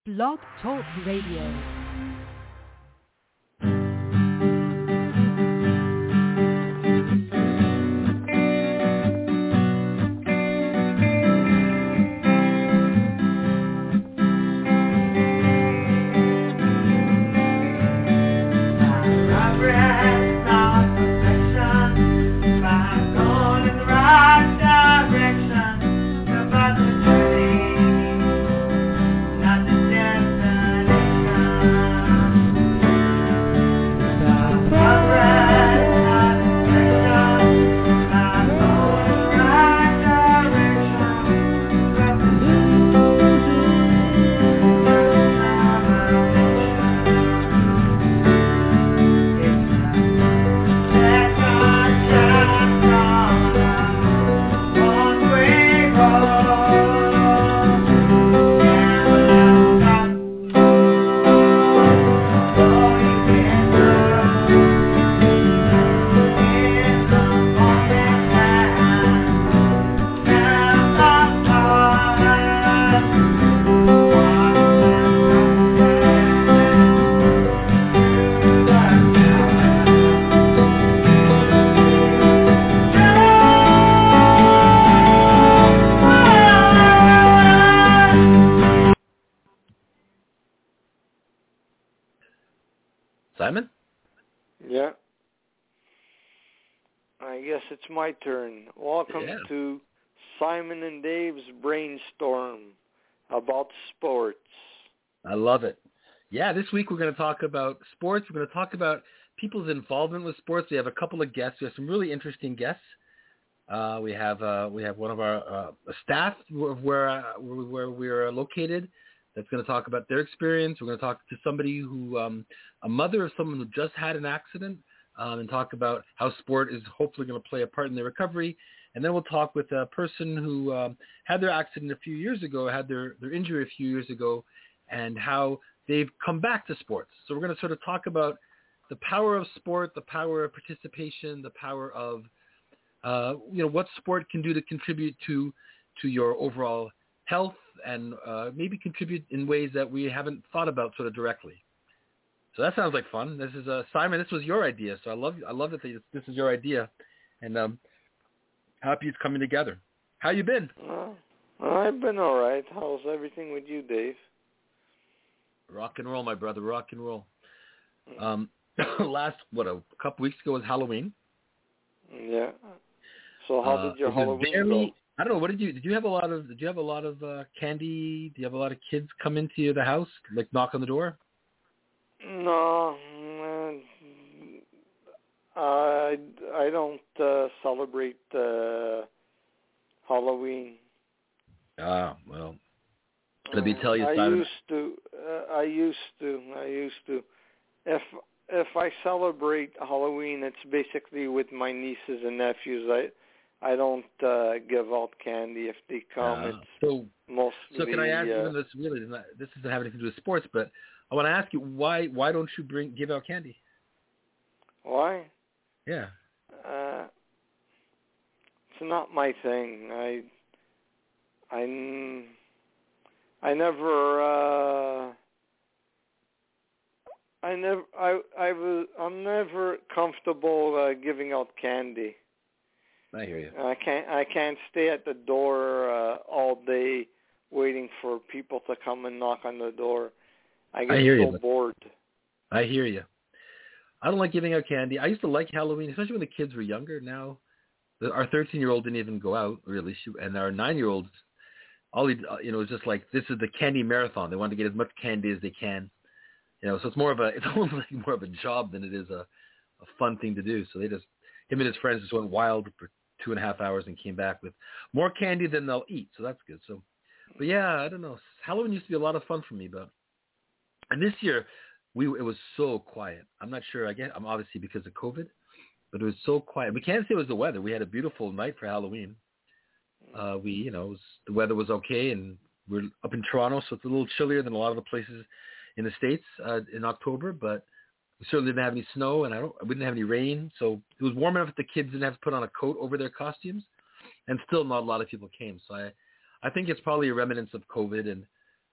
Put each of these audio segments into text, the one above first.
Blog Talk Radio. Simon? Yeah. I guess it's my turn. Welcome to Simon and Dave's Brainstorm about sports. I love it. Yeah, this week we're going to talk about sports. We're going to talk about people's involvement with sports. We have a couple of guests. We have some really interesting guests. We have one of our staff where we're located that's going to talk about their experience. We're going to talk to somebody who, a mother of someone who just had an accident, and talk about how sport is hopefully going to play a part in their recovery. And then we'll talk with a person who had their accident a few years ago, had their injury a few years ago, and how they've come back to sports. So we're going to sort of talk about the power of sport, the power of participation, the power of what sport can do to contribute to your overall health, and maybe contribute in ways that we haven't thought about sort of directly. So that sounds like fun. This is Simon. This was your idea, so I love that this is your idea, and happy it's coming together. How you been? I've been all right. How's everything with you, Dave? Rock and roll, my brother. Rock and roll. Last a couple weeks ago was Halloween. Yeah. So how did your Halloween go? I don't know. What did you have a lot of candy? Do you have a lot of kids come into the house, like knock on the door? No, I don't celebrate Halloween. Ah, well, let me tell you, Simon. I used to. If I celebrate Halloween, it's basically with my nieces and nephews. I don't give out candy if they come. It's mostly. So can I ask you? This doesn't have anything to do with sports, but I want to ask you why don't you give out candy? Why? Yeah. It's not my thing. I'm never comfortable giving out candy. I hear you. I can't stay at the door all day waiting for people to come and knock on the door. I get bored. I hear you. I don't like giving out candy. I used to like Halloween, especially when the kids were younger. Now, our 13-year-old didn't even go out really, and our 9-year-olds, was just like, this is the candy marathon. They want to get as much candy as they can. So it's almost like more of a job than it is a fun thing to do. So him and his friends just went wild for 2.5 hours and came back with more candy than they'll eat. So that's good. So, but yeah, I don't know. Halloween used to be a lot of fun for me, and this year it was so quiet. I'm not sure. I'm obviously because of COVID, but it was so quiet. We can't say it was the weather. We had a beautiful night for Halloween. The weather was okay, and we're up in Toronto, so it's a little chillier than a lot of the places in the States in October, but we certainly didn't have any snow, and we didn't have any rain, so it was warm enough that the kids didn't have to put on a coat over their costumes, and still not a lot of people came. So I think it's probably a remnants of COVID, and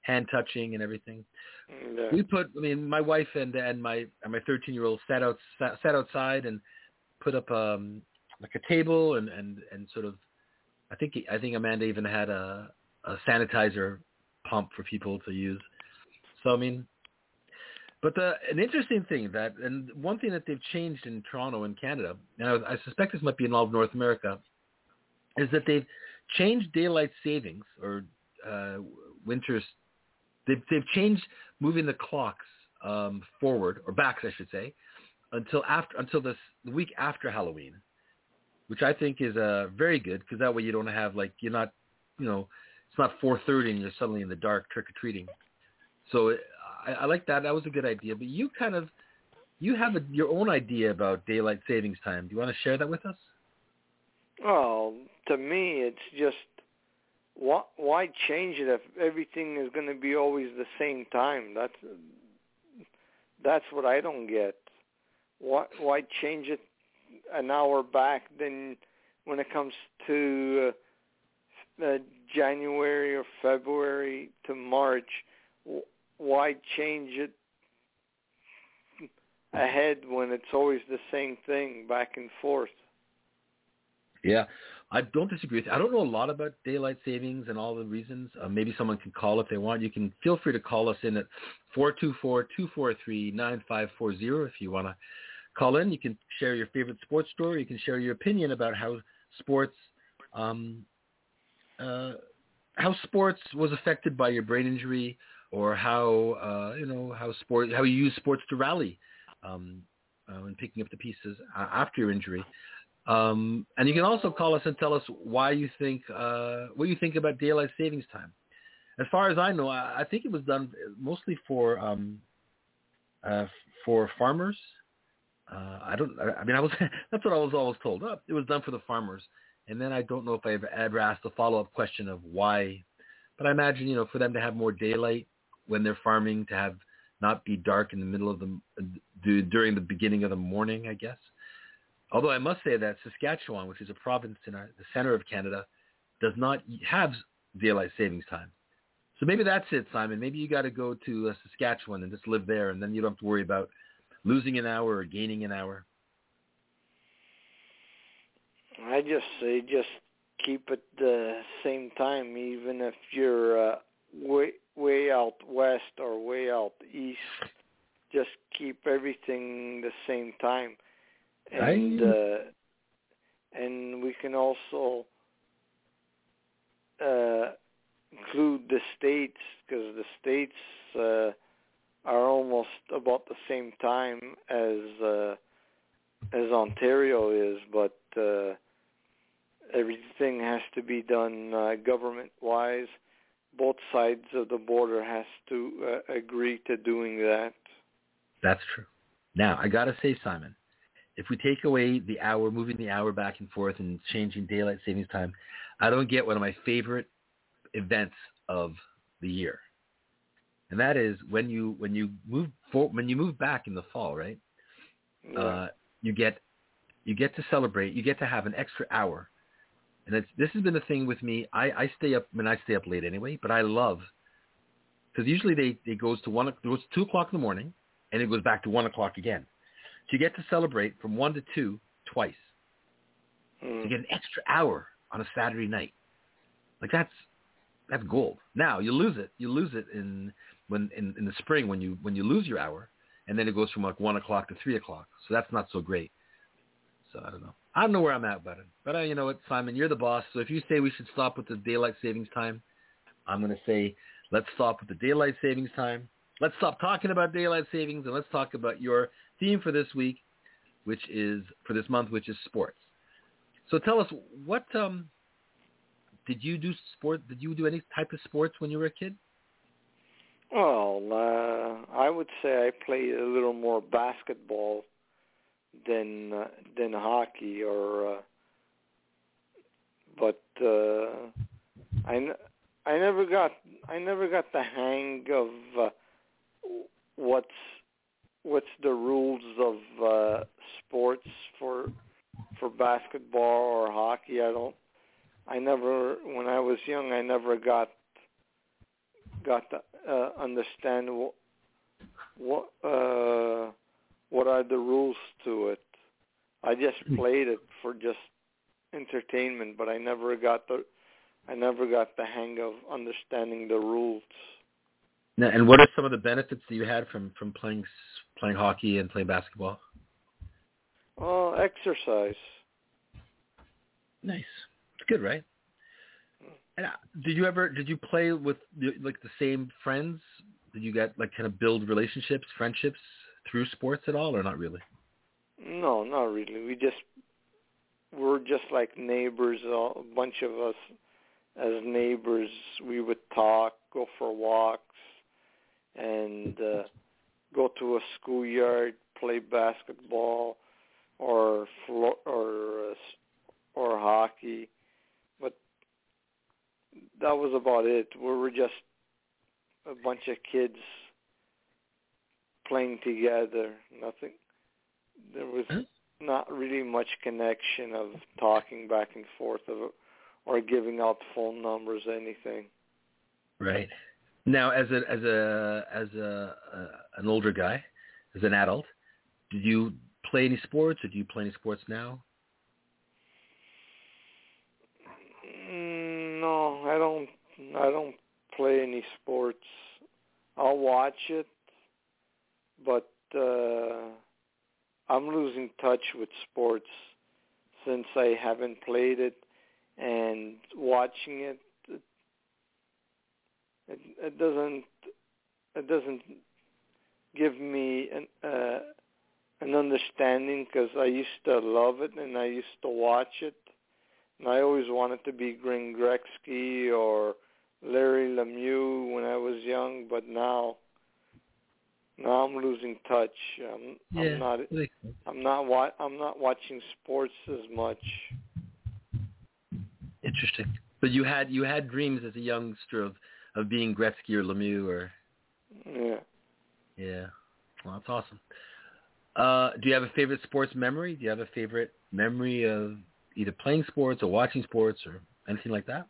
hand touching and everything. Yeah. My wife and my 13-year-old sat outside and put up like a table and sort of, I think Amanda even had a sanitizer pump for people to use. So but an interesting thing and one thing that they've changed in Toronto and Canada, and I suspect this might be in all of North America, is that they've changed daylight savings or winters. They've changed moving the clocks forward or back, I should say, until the week after Halloween, which I think is very good because that way you don't have you're not, it's not 4:30 and you're suddenly in the dark trick or treating. So I like that. That was a good idea. But you have your own idea about daylight savings time. Do you want to share that with us? Well, to me, it's just why change it if everything is going to be always the same time? That's what I don't get. Why change it an hour back? Then when it comes to January or February to March, why change it ahead when it's always the same thing back and forth? Yeah, I don't disagree with you. I don't know a lot about daylight savings and all the reasons. Maybe someone can call if they want. You can feel free to call us in at 424-243-9540 if you want to call in. You can share your favorite sports story. You can share your opinion about how sports was affected by your brain injury, or how you use sports to rally when picking up the pieces after your injury. And you can also call us and tell us why you think what you think about daylight savings time. As far as I know, I think it was done mostly for farmers. That's what I was always told. It was done for the farmers. And then I don't know if I ever asked a follow-up question of why. But I imagine, for them to have more daylight when they're farming, to have not be dark in the middle of during the beginning of the morning, I guess. Although I must say that Saskatchewan, which is a province in the center of Canada, does not have daylight savings time. So maybe that's it, Simon. Maybe you got to go to Saskatchewan and just live there, and then you don't have to worry about losing an hour or gaining an hour. I just say just keep it the same time, even if you're way out west or way out east. Just keep everything the same time. And we can also include the states, because the states are almost about the same time as Ontario is, but everything has to be done government-wise. Both sides of the border has to agree to doing that. That's true. Now, I got to say, Simon, if we take away the hour, moving the hour back and forth and changing daylight savings time, I don't get one of my favorite events of the year, and that is when you move back in the fall, right? Yeah. You get to celebrate. You get to have an extra hour, and this has been the thing with me. I stay up. I stay up late anyway, but I love, because usually it goes to 2 o'clock in the morning, and it goes back to 1 o'clock again. So you get to celebrate from 1 to 2 twice. You get an extra hour on a Saturday night. That's gold. Now you lose it. You lose it in the spring when you lose your hour, and then it goes from 1 o'clock to 3 o'clock. So that's not so great. So I don't know. I don't know where I'm at about it. But you know what, Simon, you're the boss. So if you say we should stop with the daylight savings time, I'm going to say let's stop with the daylight savings time. Let's stop talking about daylight savings, and let's talk about your theme for this week, for this month, which is sports. So tell us, what did you do sport? Did you do any type of sports when you were a kid? Well, I would say I played a little more basketball than hockey, but I never got the hang of what's the rules of sports for basketball or hockey. When I was young, I never got understand what are the rules to it. I just played it for just entertainment, but I never got the hang of understanding the rules. Now, and what are some of the benefits that you had from playing hockey and playing basketball? Exercise. Nice. It's good, right? And did you play with like the same friends? Did you get like kind of build relationships, friendships through sports at all, or not really? No, not really. We're just like neighbors. A bunch of us as neighbors. We would talk, go for walks, and go to a schoolyard, play basketball, or hockey. But that was about it. We were just a bunch of kids playing together. Nothing. There was not really much connection of talking back and forth or giving out phone numbers, anything. Right. Now, as an older guy, as an adult, did you play any sports, or do you play any sports now? No, I don't play any sports. I'll watch it, but I'm losing touch with sports since I haven't played it, and watching it, it doesn't give me an understanding, because I used to love it and I used to watch it, and I always wanted to be Glenn Gretzky or Larry Lemieux when I was young, but now I'm losing touch. I'm not watching sports as much. Interesting. But you had dreams as a youngster of being Gretzky or Lemieux or. Yeah. Yeah. Well, that's awesome. Do you have a favorite sports memory? Do you have a favorite memory of either playing sports or watching sports or anything like that?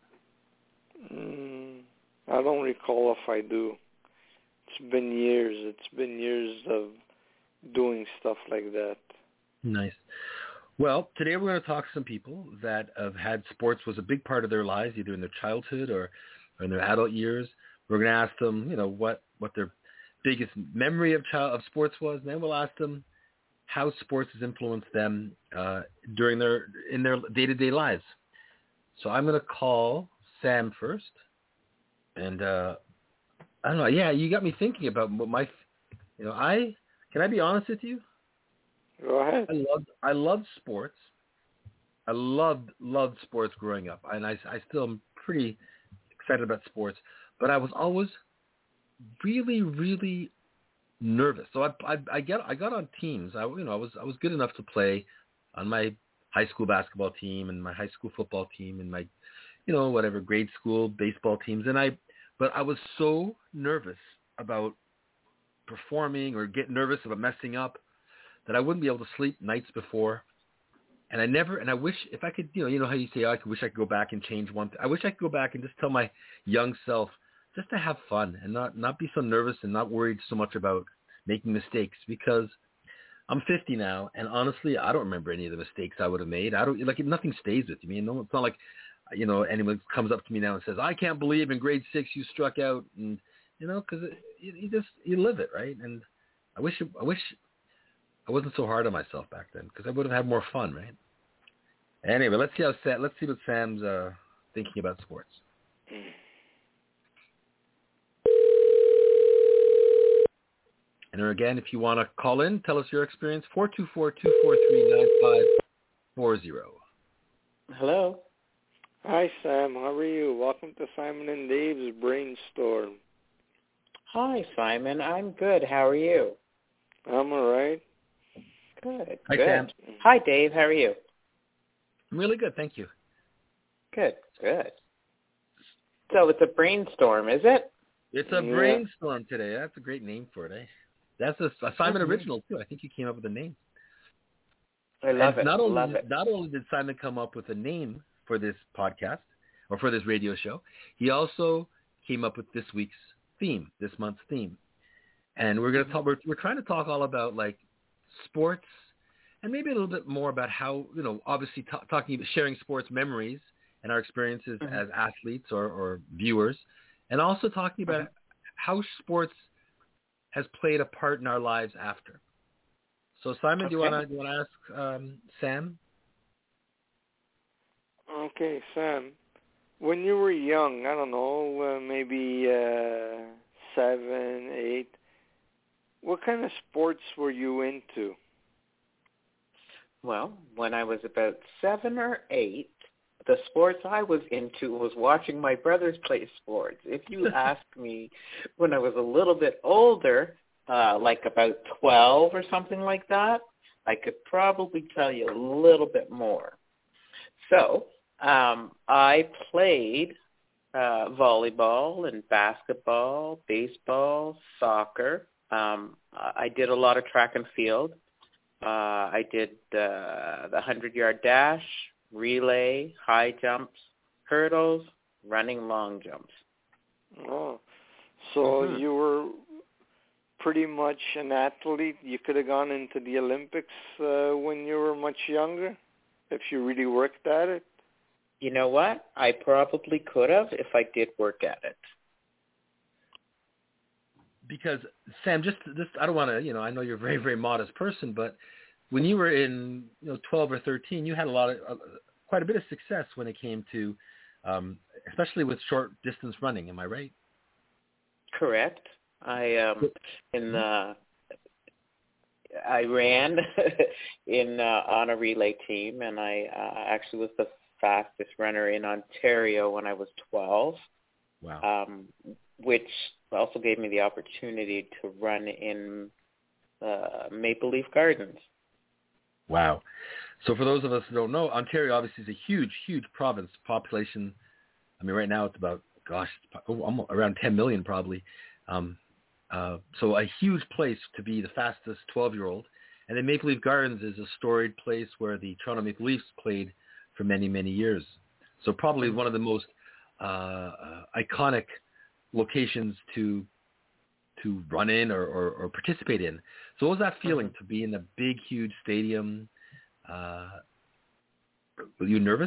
I don't recall if I do. It's been years. It's been years of doing stuff like that. Nice. Well, today we're going to talk to some people that have had sports was a big part of their lives, either in their childhood or in their adult years. We're going to ask them, what their biggest memory of sports was, and then we'll ask them how sports has influenced them in their day-to-day lives. So I'm going to call Sam first, and I don't know. Yeah, you got me thinking about what can I be honest with you? Go ahead. I loved sports. I loved sports growing up, and I still am pretty excited about sports. But I was always really, really nervous. So I got on teams. I was good enough to play on my high school basketball team and my high school football team and my grade school baseball teams. But I was so nervous about performing or get nervous about messing up that I wouldn't be able to sleep nights before. And I wish if I could, how you say, I wish I could go back and change one thing. I wish I could go back and just tell my young self just to have fun and not be so nervous and not worried so much about making mistakes, because I'm 50 now, and honestly, I don't remember any of the mistakes I would have made. Nothing stays with me. It's not like, anyone comes up to me now and says, I can't believe in grade 6 you struck out, and, because you live it, right? And I wish I wasn't so hard on myself back then, because I would have had more fun, right? Anyway, let's see what Sam's thinking about sports. And again, if you want to call in, tell us your experience, 424-243-9540. Hello. Hi, Sam. How are you? Welcome to Simon and Dave's Brainstorm. Hi, Simon. I'm good. How are you? I'm all right. Good. Hi, good. Sam. Hi, Dave. How are you? I'm really good, thank you. Good. So it's a brainstorm, is it? It's a brainstorm today. That's a great name for it, eh? That's a Simon original, too. I think you came up with a name. I love it. Not only did Simon come up with a name for this podcast or for this radio show, he also came up with this week's theme, this month's theme. And we're going to talk. We're trying to talk all about like sports, and maybe a little bit more about how, obviously talking about sharing sports memories and our experiences as athletes or viewers, and also talking about how sports has played a part in our lives after. So Simon, do you want to ask Sam? Okay, Sam. When you were young, I don't know, maybe 7, 8, what kind of sports were you into? Well, when I was about 7 or 8, the sports I was into was watching my brothers play sports. If you ask me when I was a little bit older, like about 12 or something like that, I could probably tell you a little bit more. So I played volleyball and basketball, baseball, soccer. I did a lot of track and field. I did the 100-yard dash, relay, high jumps, hurdles, running long jumps. Oh, so you were pretty much an athlete. You could have gone into the Olympics when you were much younger, if you really worked at it. You know what? I probably could have if I did work at it. Because Sam, just I don't want to, I know you're a very, very modest person, but when you were in 12 or 13, you had quite a bit of success when it came to, especially with short distance running. Am I right? Correct. I ran on a relay team, and I actually was the fastest runner in Ontario when I was 12. Wow. Which also gave me the opportunity to run in Maple Leaf Gardens. Wow. So for those of us who don't know, Ontario obviously is a huge, huge province. Population, I mean, right now it's about, almost around 10 million probably. So a huge place to be the fastest 12-year-old. And then Maple Leaf Gardens is a storied place where the Toronto Maple Leafs played for many, many years. So probably one of the most iconic locations to run in or participate in. So what was that feeling to be in a big, huge stadium? Were you nervous?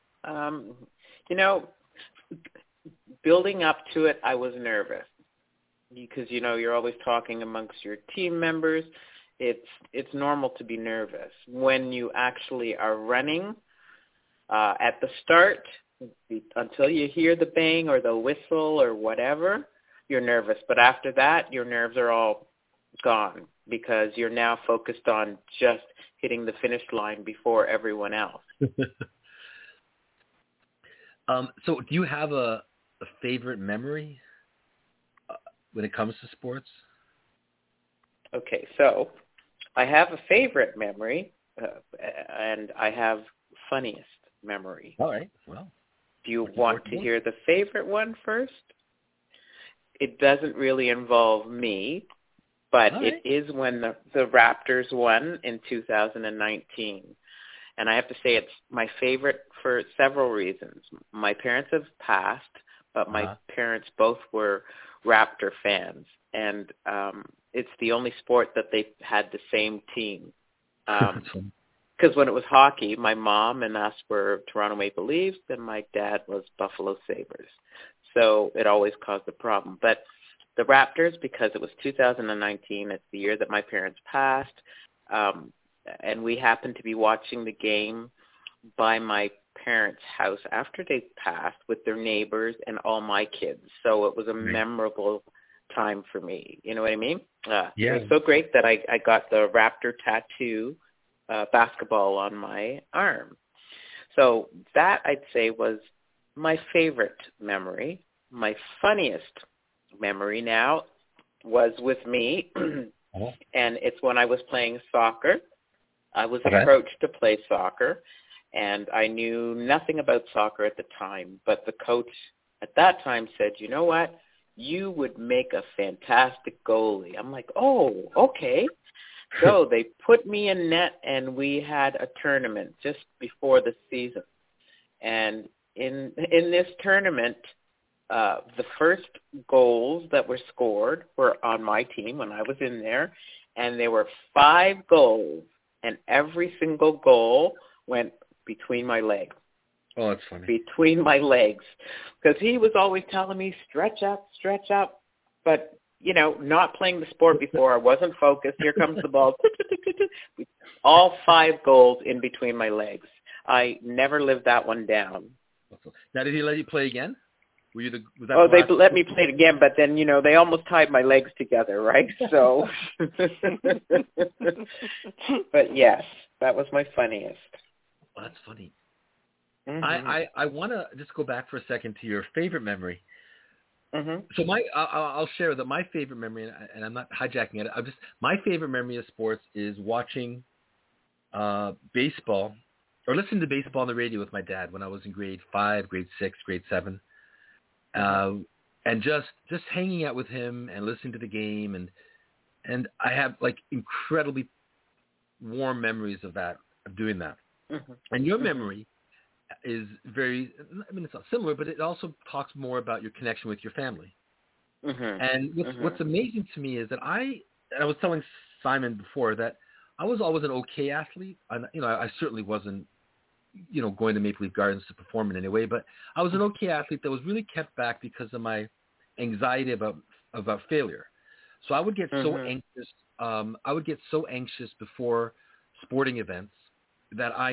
Building up to it, I was nervous because, you're always talking amongst your team members. It's normal to be nervous. When you actually are running at the start, until you hear the bang or the whistle or whatever, you're nervous. But after that, your nerves are all gone because you're now focused on just hitting the finish line before everyone else. So do you have a favorite memory when it comes to sports? Okay, so I have a favorite memory, and I have funniest memory. All right, well. Do you want to hear the favorite one first? It doesn't really involve me, but it is when the Raptors won in 2019. And I have to say it's my favorite for several reasons. My parents have passed, but my parents both were Raptor fans. And it's the only sport that they had the same team. Because when it was hockey, my mom and us were Toronto Maple Leafs, and my dad was Buffalo Sabres. So it always caused a problem. But the Raptors, because it was 2019, it's the year that my parents passed, and we happened to be watching the game by my parents' house after they passed with their neighbors and all my kids. So it was a memorable time for me. You know what I mean? It was so great that I got the Raptor tattoo, basketball on my arm. So that, I'd say, was my favorite memory. My funniest memory now was with me, and it's when I was playing soccer. I was approached to play soccer, and I knew nothing about soccer at the time, but the coach at that time said, you know what, you would make a fantastic goalie. I'm like, oh, okay. So they put me in net, and we had a tournament just before the season. And in this tournament, the first goals that were scored were on my team when I was in there, and there were 5 goals, and every single goal went between my legs. Oh, that's funny. Between my legs. Because he was always telling me, stretch up. But, not playing the sport before, I wasn't focused. Here comes the ball. All 5 goals in between my legs. I never lived that one down. Now, did he let you play again? Was they let me play it again, but then, they almost tied my legs together, right? So, but yes, that was my funniest. Well, that's funny. Mm-hmm. I want to just go back for a second to your favorite memory. Mm-hmm. So I'll share that my favorite memory, and I'm not hijacking it. My favorite memory of sports is watching baseball or listening to baseball on the radio with my dad when I was in grade 5, grade 6, grade 7. And just hanging out with him and listening to the game, and I have like incredibly warm memories of doing that. Mm-hmm. And your memory is it's not similar, but it also talks more about your connection with your family. Mm-hmm. And what's amazing to me is that I was telling Simon before that I was always an okay athlete. I certainly wasn't going to Maple Leaf Gardens to perform in any way, but I was an okay athlete that was really kept back because of my anxiety about failure. So I would get so anxious. I would get so anxious before sporting events that I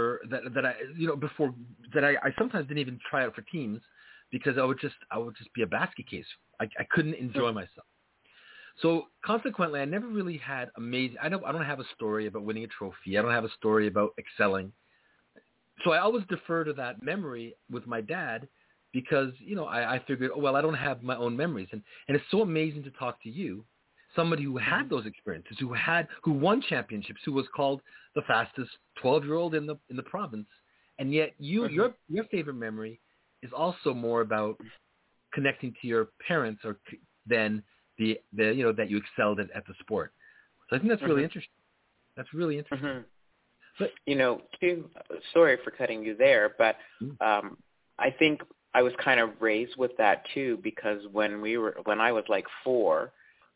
sometimes didn't even try out for teams because I would just be a basket case. I couldn't enjoy myself. So consequently, I never really had amazing. I don't have a story about winning a trophy. I don't have a story about excelling. So I always defer to that memory with my dad because, I figured, I don't have my own memories. And it's so amazing to talk to you, somebody who had those experiences, who won championships, who was called the fastest 12-year-old in the province. And yet your favorite memory is also more about connecting to your parents than the that you excelled at the sport. So I think that's really interesting. That's really interesting. Mm-hmm. But, too, sorry for cutting you there, but I think I was kind of raised with that too, because when I was like 4,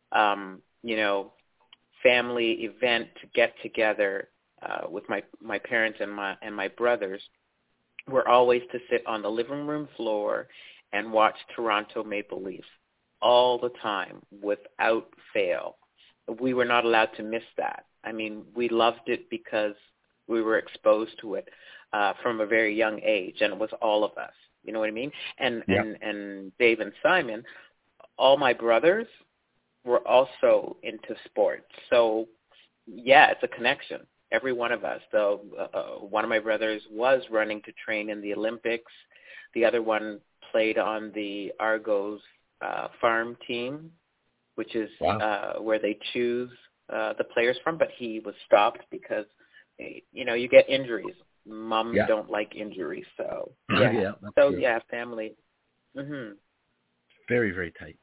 family event to get together with my parents and my brothers were always to sit on the living room floor and watch Toronto Maple Leafs all the time without fail. We were not allowed to miss that. I mean, we loved it because we were exposed to it from a very young age, and it was all of us. You know what I mean? And Dave and Simon, all my brothers were also into sports. So, yeah, it's a connection. Every one of us. Though one of my brothers was running to train in the Olympics. The other one played on the Argos farm team, which is where they choose the players from. But he was stopped because you get injuries. Moms don't like injuries, so family. Mm-hmm. Very, very tight.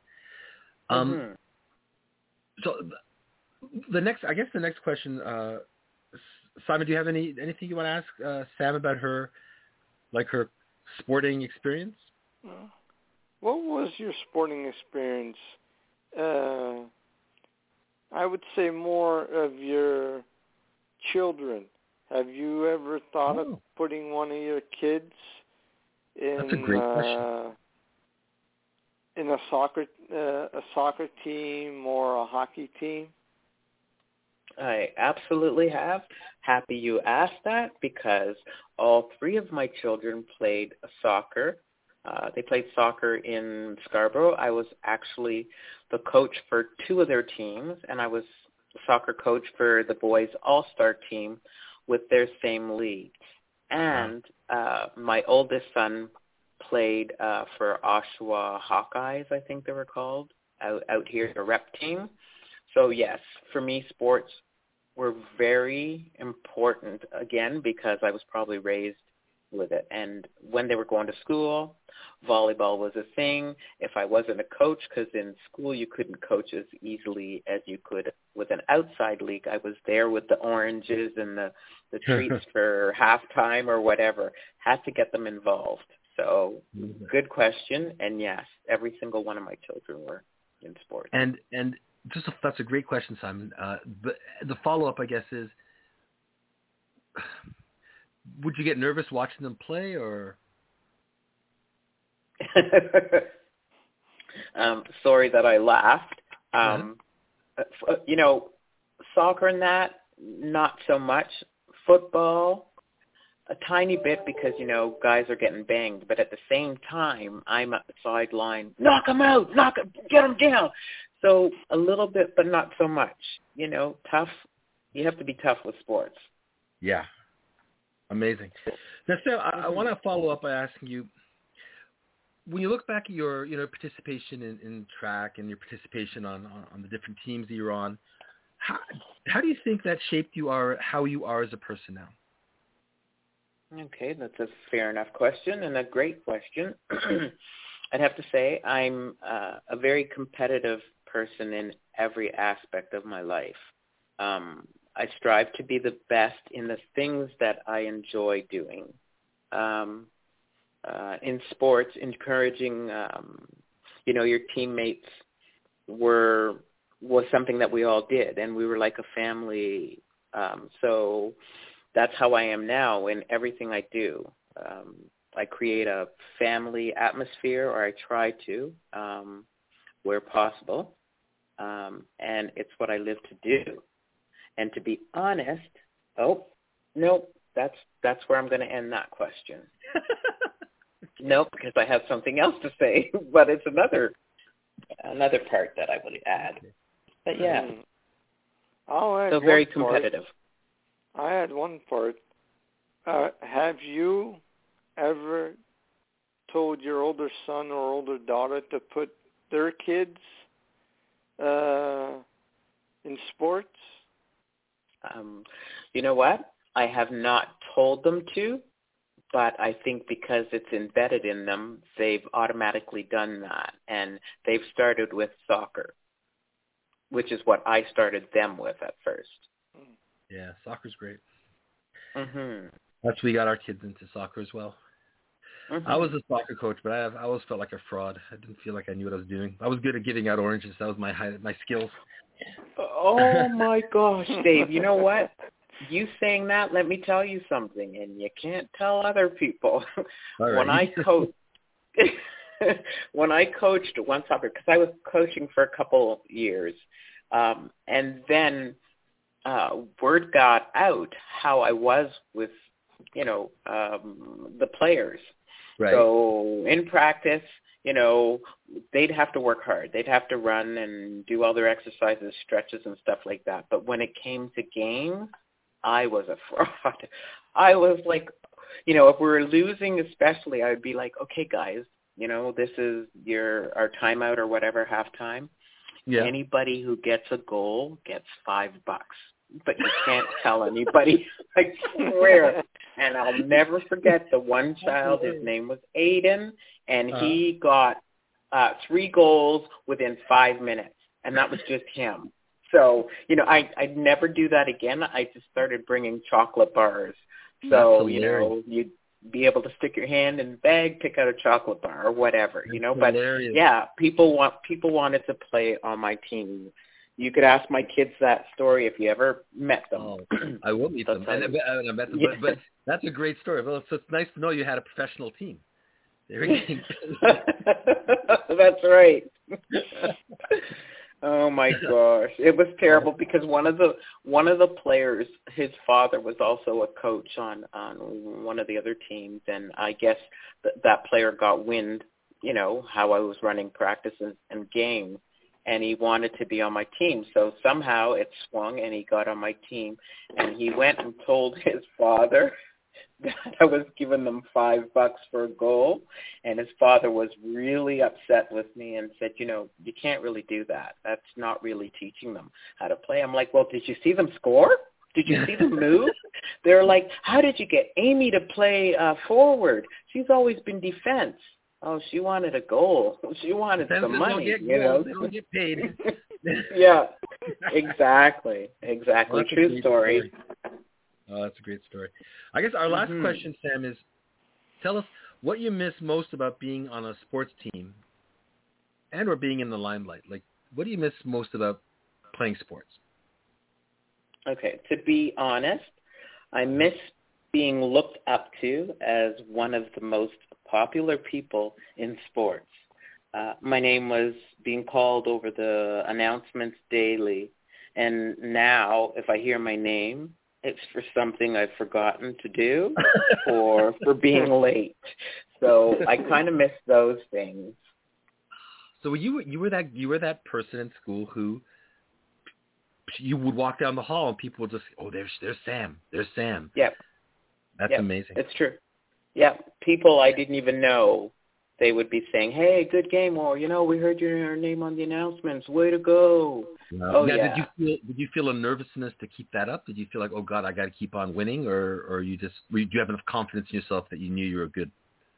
So the next question, Simon, do you have anything you want to ask Sam about her sporting experience? What was your sporting experience? I would say more of your children. Have you ever thought of putting one of your kids in That's a great question. In a soccer team or a hockey team? I absolutely have. Happy you asked that because all 3 of my children played soccer. They played soccer in Scarborough. I was actually the coach for 2 of their teams, and I was the soccer coach for the boys' all-star team with their same league. And my oldest son played for Oshawa Hawkeyes, I think they were called, out here, a rep team. So, yes, for me, sports were very important, again, because I was probably raised with it. And when they were going to school, volleyball was a thing. If I wasn't a coach, because in school you couldn't coach as easily as you could with an outside league, I was there with the oranges and the treats for halftime or whatever. Had to get them involved. So good question. And yes, every single one of my children were in sports. And that's a great question, Simon. But the follow-up, I guess, is, would you get nervous watching them play, or? Sorry that I laughed. Soccer and that, not so much. Football, a tiny bit because, guys are getting banged. But at the same time, I'm at the sideline, knock them out, get them down. So a little bit, but not so much. Tough. You have to be tough with sports. Yeah. Amazing. Now, Sam, I want to follow up by asking you, when you look back at your participation in track and your participation on the different teams that you're on, how do you think that shaped how you are as a person now? Okay, that's a fair enough question and a great question. I'd have to say I'm a very competitive person in every aspect of my life. I strive to be the best in the things that I enjoy doing. In sports, encouraging, your teammates was something that we all did, and we were like a family. So that's how I am now in everything I do. I create a family atmosphere, or I try to, where possible, and it's what I live to do. And to be honest, that's where I'm going to end that question. Nope, because I have something else to say, but it's another part that I would add. But yeah, so very competitive. I had one part. Have you ever told your older son or older daughter to put their kids in sports? You know what? I have not told them to, but I think because it's embedded in them, they've automatically done that. And they've started with soccer, which is what I started them with at first. Yeah, soccer's great. Mm-hmm. That's we got our kids into soccer as well. Mm-hmm. I was a soccer coach, but I always felt like a fraud. I didn't feel like I knew what I was doing. I was good at giving out oranges. That was my skills. Oh, my gosh, Dave. You know what? You saying that, let me tell you something, and you can't tell other people. Right. When I coached one soccer, because I was coaching for a couple years, and then word got out how I was with, the players. Right. So in practice, they'd have to work hard. They'd have to run and do all their exercises, stretches, and stuff like that. But when it came to games, I was a fraud. I was like, if we were losing especially, I would be like, okay, guys, this is our timeout or whatever, halftime. Yeah. Anybody who gets a goal gets $5. But you can't tell anybody, I swear. And I'll never forget the one child, his name was Aiden, and he got 3 goals within 5 minutes, and that was just him. So, I'd never do that again. I just started bringing chocolate bars. So, you'd be able to stick your hand in the bag, pick out a chocolate bar or whatever, But, yeah, people wanted to play on my team. You could ask my kids that story if you ever met them. Oh, I will meet them. I met them. Yeah. But that's a great story. Well, so it's nice to know you had a professional team. That's right. Oh my gosh, it was terrible because one of the players, his father was also a coach on one of the other teams, and I guess that player got wind, how I was running practices and games, and he wanted to be on my team. So somehow it swung, and he got on my team, and he went and told his father that I was giving them $5 for a goal, and his father was really upset with me and said, you can't really do that. That's not really teaching them how to play. I'm like, well, did you see them score? Did you see them move? They're like, how did you get Amy to play forward? She's always been defense. Oh, she wanted a goal. She wanted some money. They don't get paid. Yeah, exactly. Well, true story. Oh, that's a great story. I guess our last question, Sam, is tell us, what you miss most about being on a sports team and or being in the limelight. Like, what do you miss most about playing sports? Okay, to be honest, I miss being looked up to as one of the most popular people in sports. My name was being called over the announcements daily, and now if I hear my name, it's for something I've forgotten to do or for being late. So I kind of miss those things. So you were that person in school who you would walk down the hall and people would just, oh, there's Sam. There's Sam. Yep. That's amazing. It's true. Yeah, people I didn't even know, they would be saying, hey, good game, or, we heard your name on the announcements. Way to go. Oh, yeah. Did you feel a nervousness to keep that up? Did you feel like, oh, God, I got to keep on winning? Or do you have enough confidence in yourself that you knew you were good?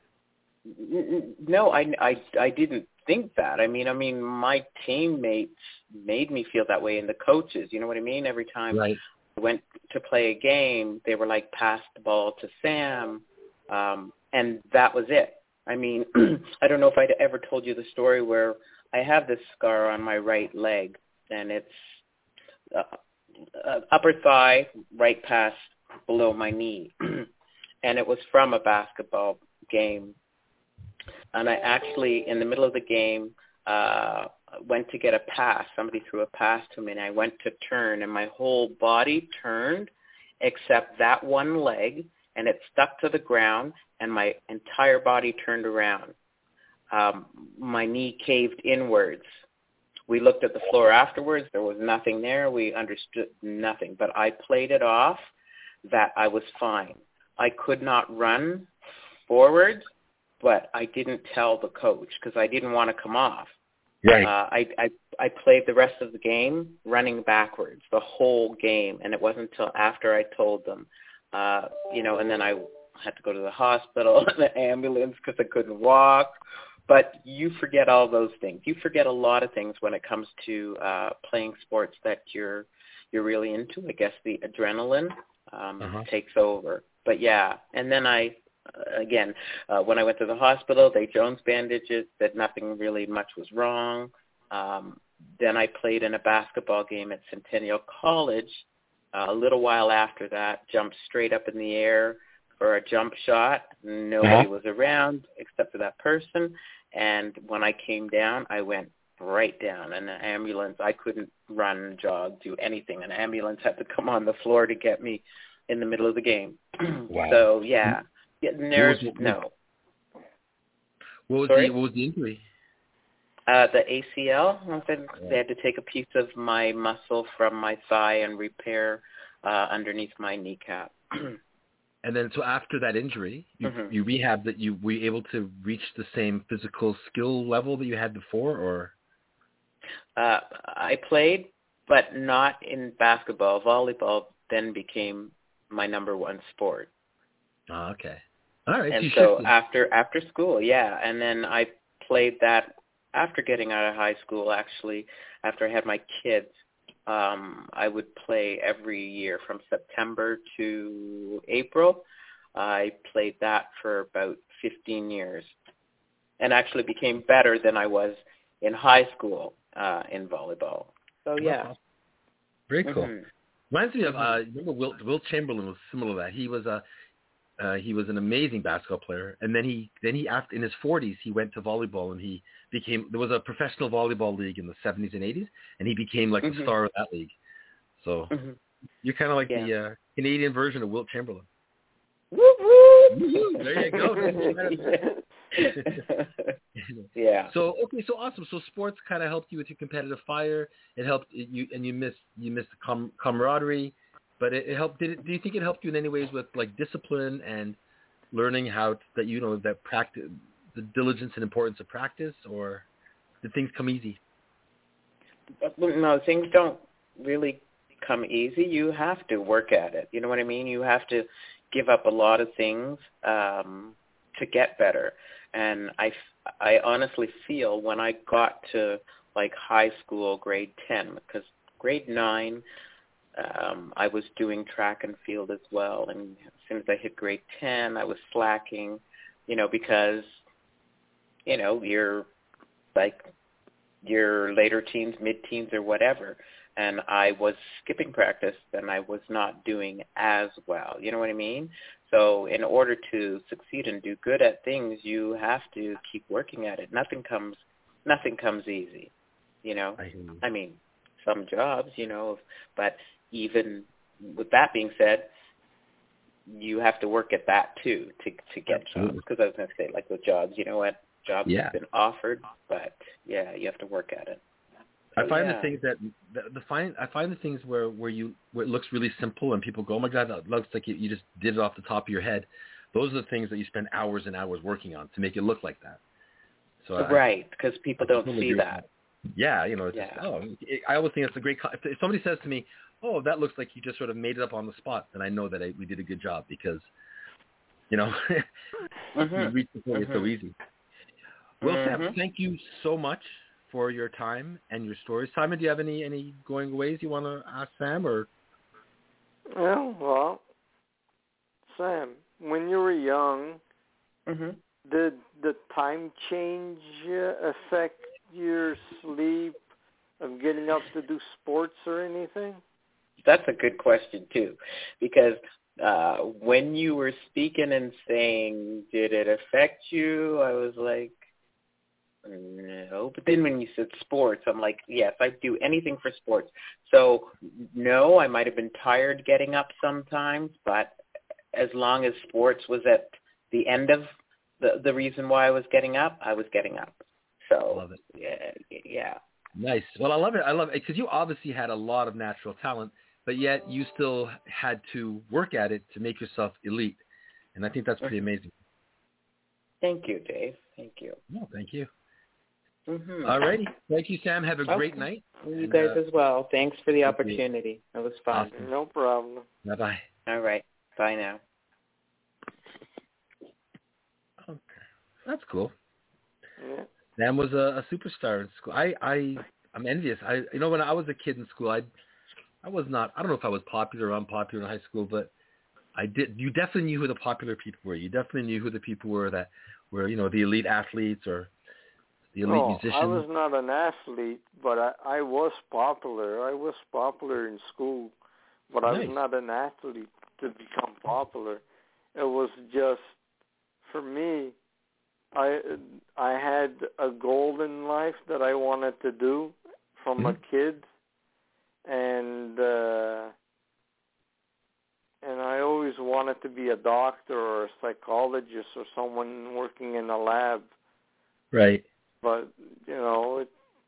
No, I didn't think that. I mean, my teammates made me feel that way, and the coaches, you know what I mean? Every time I went to play a game, they were like, pass the ball to Sam, and that was it. I mean, I don't know if I'd ever told you the story where I have this scar on my right leg, and it's upper thigh, right past below my knee, and it was from a basketball game. And I actually, in the middle of the game, went to get a pass. Somebody threw a pass to me, and I went to turn, and my whole body turned except that one leg, and it stuck to the ground, and my entire body turned around. My knee caved inwards. We looked at the floor afterwards. There was nothing there. We understood nothing. But I played it off that I was fine. I could not run forward, but I didn't tell the coach because I didn't want to come off. Right. I played the rest of the game running backwards, the whole game, and it wasn't until after I told them, and then I had to go to the hospital and the ambulance because I couldn't walk. But you forget all those things. You forget a lot of things when it comes to playing sports that you're really into. I guess the adrenaline takes over. But yeah, and then when I went to the hospital, they Jones bandaged it, said nothing really much was wrong. Then I played in a basketball game at Centennial College. A little while after that, jumped straight up in the air for a jump shot. Nobody was around except for that person. And when I came down, I went right down. And an ambulance, I couldn't run, jog, do anything. An ambulance had to come on the floor to get me in the middle of the game. Wow. So, yeah. No. What was the injury? The ACL. They had to take a piece of my muscle from my thigh and repair underneath my kneecap. And then, so after that injury, you rehabbed that. You were you able to reach the same physical skill level that you had before, or? I played, but not in basketball. Volleyball then became my number one sport. Oh, okay. All right. And so after school, yeah, and then I played that after getting out of high school. Actually, after I had my kids, I would play every year from September to April. I played that for about 15 years, and actually became better than I was in high school in volleyball. So yeah, awesome. Very cool. Reminds me of remember Will Chamberlain was similar to that. He was an amazing basketball player, and then he after in his 40s he went to volleyball, and there was a professional volleyball league in the 70s and 80s, and he became like the star of that league. So you're kind of like the Canadian version of Wilt Chamberlain. Whoop, whoop. There you go. Yeah. So so awesome. So sports kind of helped you with your competitive fire. It helped you, and you missed the camaraderie. But it helped. Do you think it helped you in any ways with like discipline and learning that practice, the diligence and importance of practice, or did things come easy? No, things don't really come easy. You have to work at it. You know what I mean? You have to give up a lot of things to get better. And I honestly feel when I got to like high school, grade 10, because grade 9. I was doing track and field as well, and as soon as I hit grade 10, I was slacking. because, you're like your later teens, mid-teens, or whatever. And I was skipping practice, and I was not doing as well. You know what I mean? So in order to succeed and do good at things, you have to keep working at it. Nothing comes easy. I mean, some jobs, but even with that being said, you have to work at that too to get jobs. Because I was going to say, like with jobs, jobs have been offered, but you have to work at it. I find the things I find the things where it looks really simple and people go, oh my God, that looks like you just did it off the top of your head. Those are the things that you spend hours and hours working on to make it look like that. So right, because people don't see that. Yeah, I always think it's a great. If somebody says to me, "Oh, that looks like you just sort of made it up on the spot," then I know that we did a good job because, you reach the point so easy. Well, Sam, thank you so much for your time and your stories. Simon, do you have any going ways you want to ask Sam or? Well, Sam, when you were young, did the time change affect your sleep of getting up to do sports or anything? That's a good question too, because when you were speaking and saying, did it affect you? I was like, no. But then when you said sports, I'm like, yes, I do anything for sports. So no, I might have been tired getting up sometimes, but as long as sports was at the end of the reason why I was getting up, I was getting up. So love it. Yeah. Nice. Well, I love it because you obviously had a lot of natural talent, but yet you still had to work at it to make yourself elite. And I think that's pretty amazing. Thank you, Dave. Thank you. No, thank you. All righty. Thank you, Sam. Have a great night. You guys as well. Thanks for the opportunity. It was fun. Awesome. No problem. Bye-bye. All right. Bye now. Okay. That's cool. Yeah. Sam was a superstar in school. I'm envious. When I was a kid in school, I was not, I don't know if I was popular or unpopular in high school, but you definitely knew who the popular people were. You definitely knew who the people were that were, the elite athletes or the elite musicians. I was not an athlete, but I was popular. I was popular in school, but nice. I was not an athlete to become popular. It was just, for me, I had a goal in life that I wanted to do from a kid, and I always wanted to be a doctor or a psychologist or someone working in a lab. Right. But it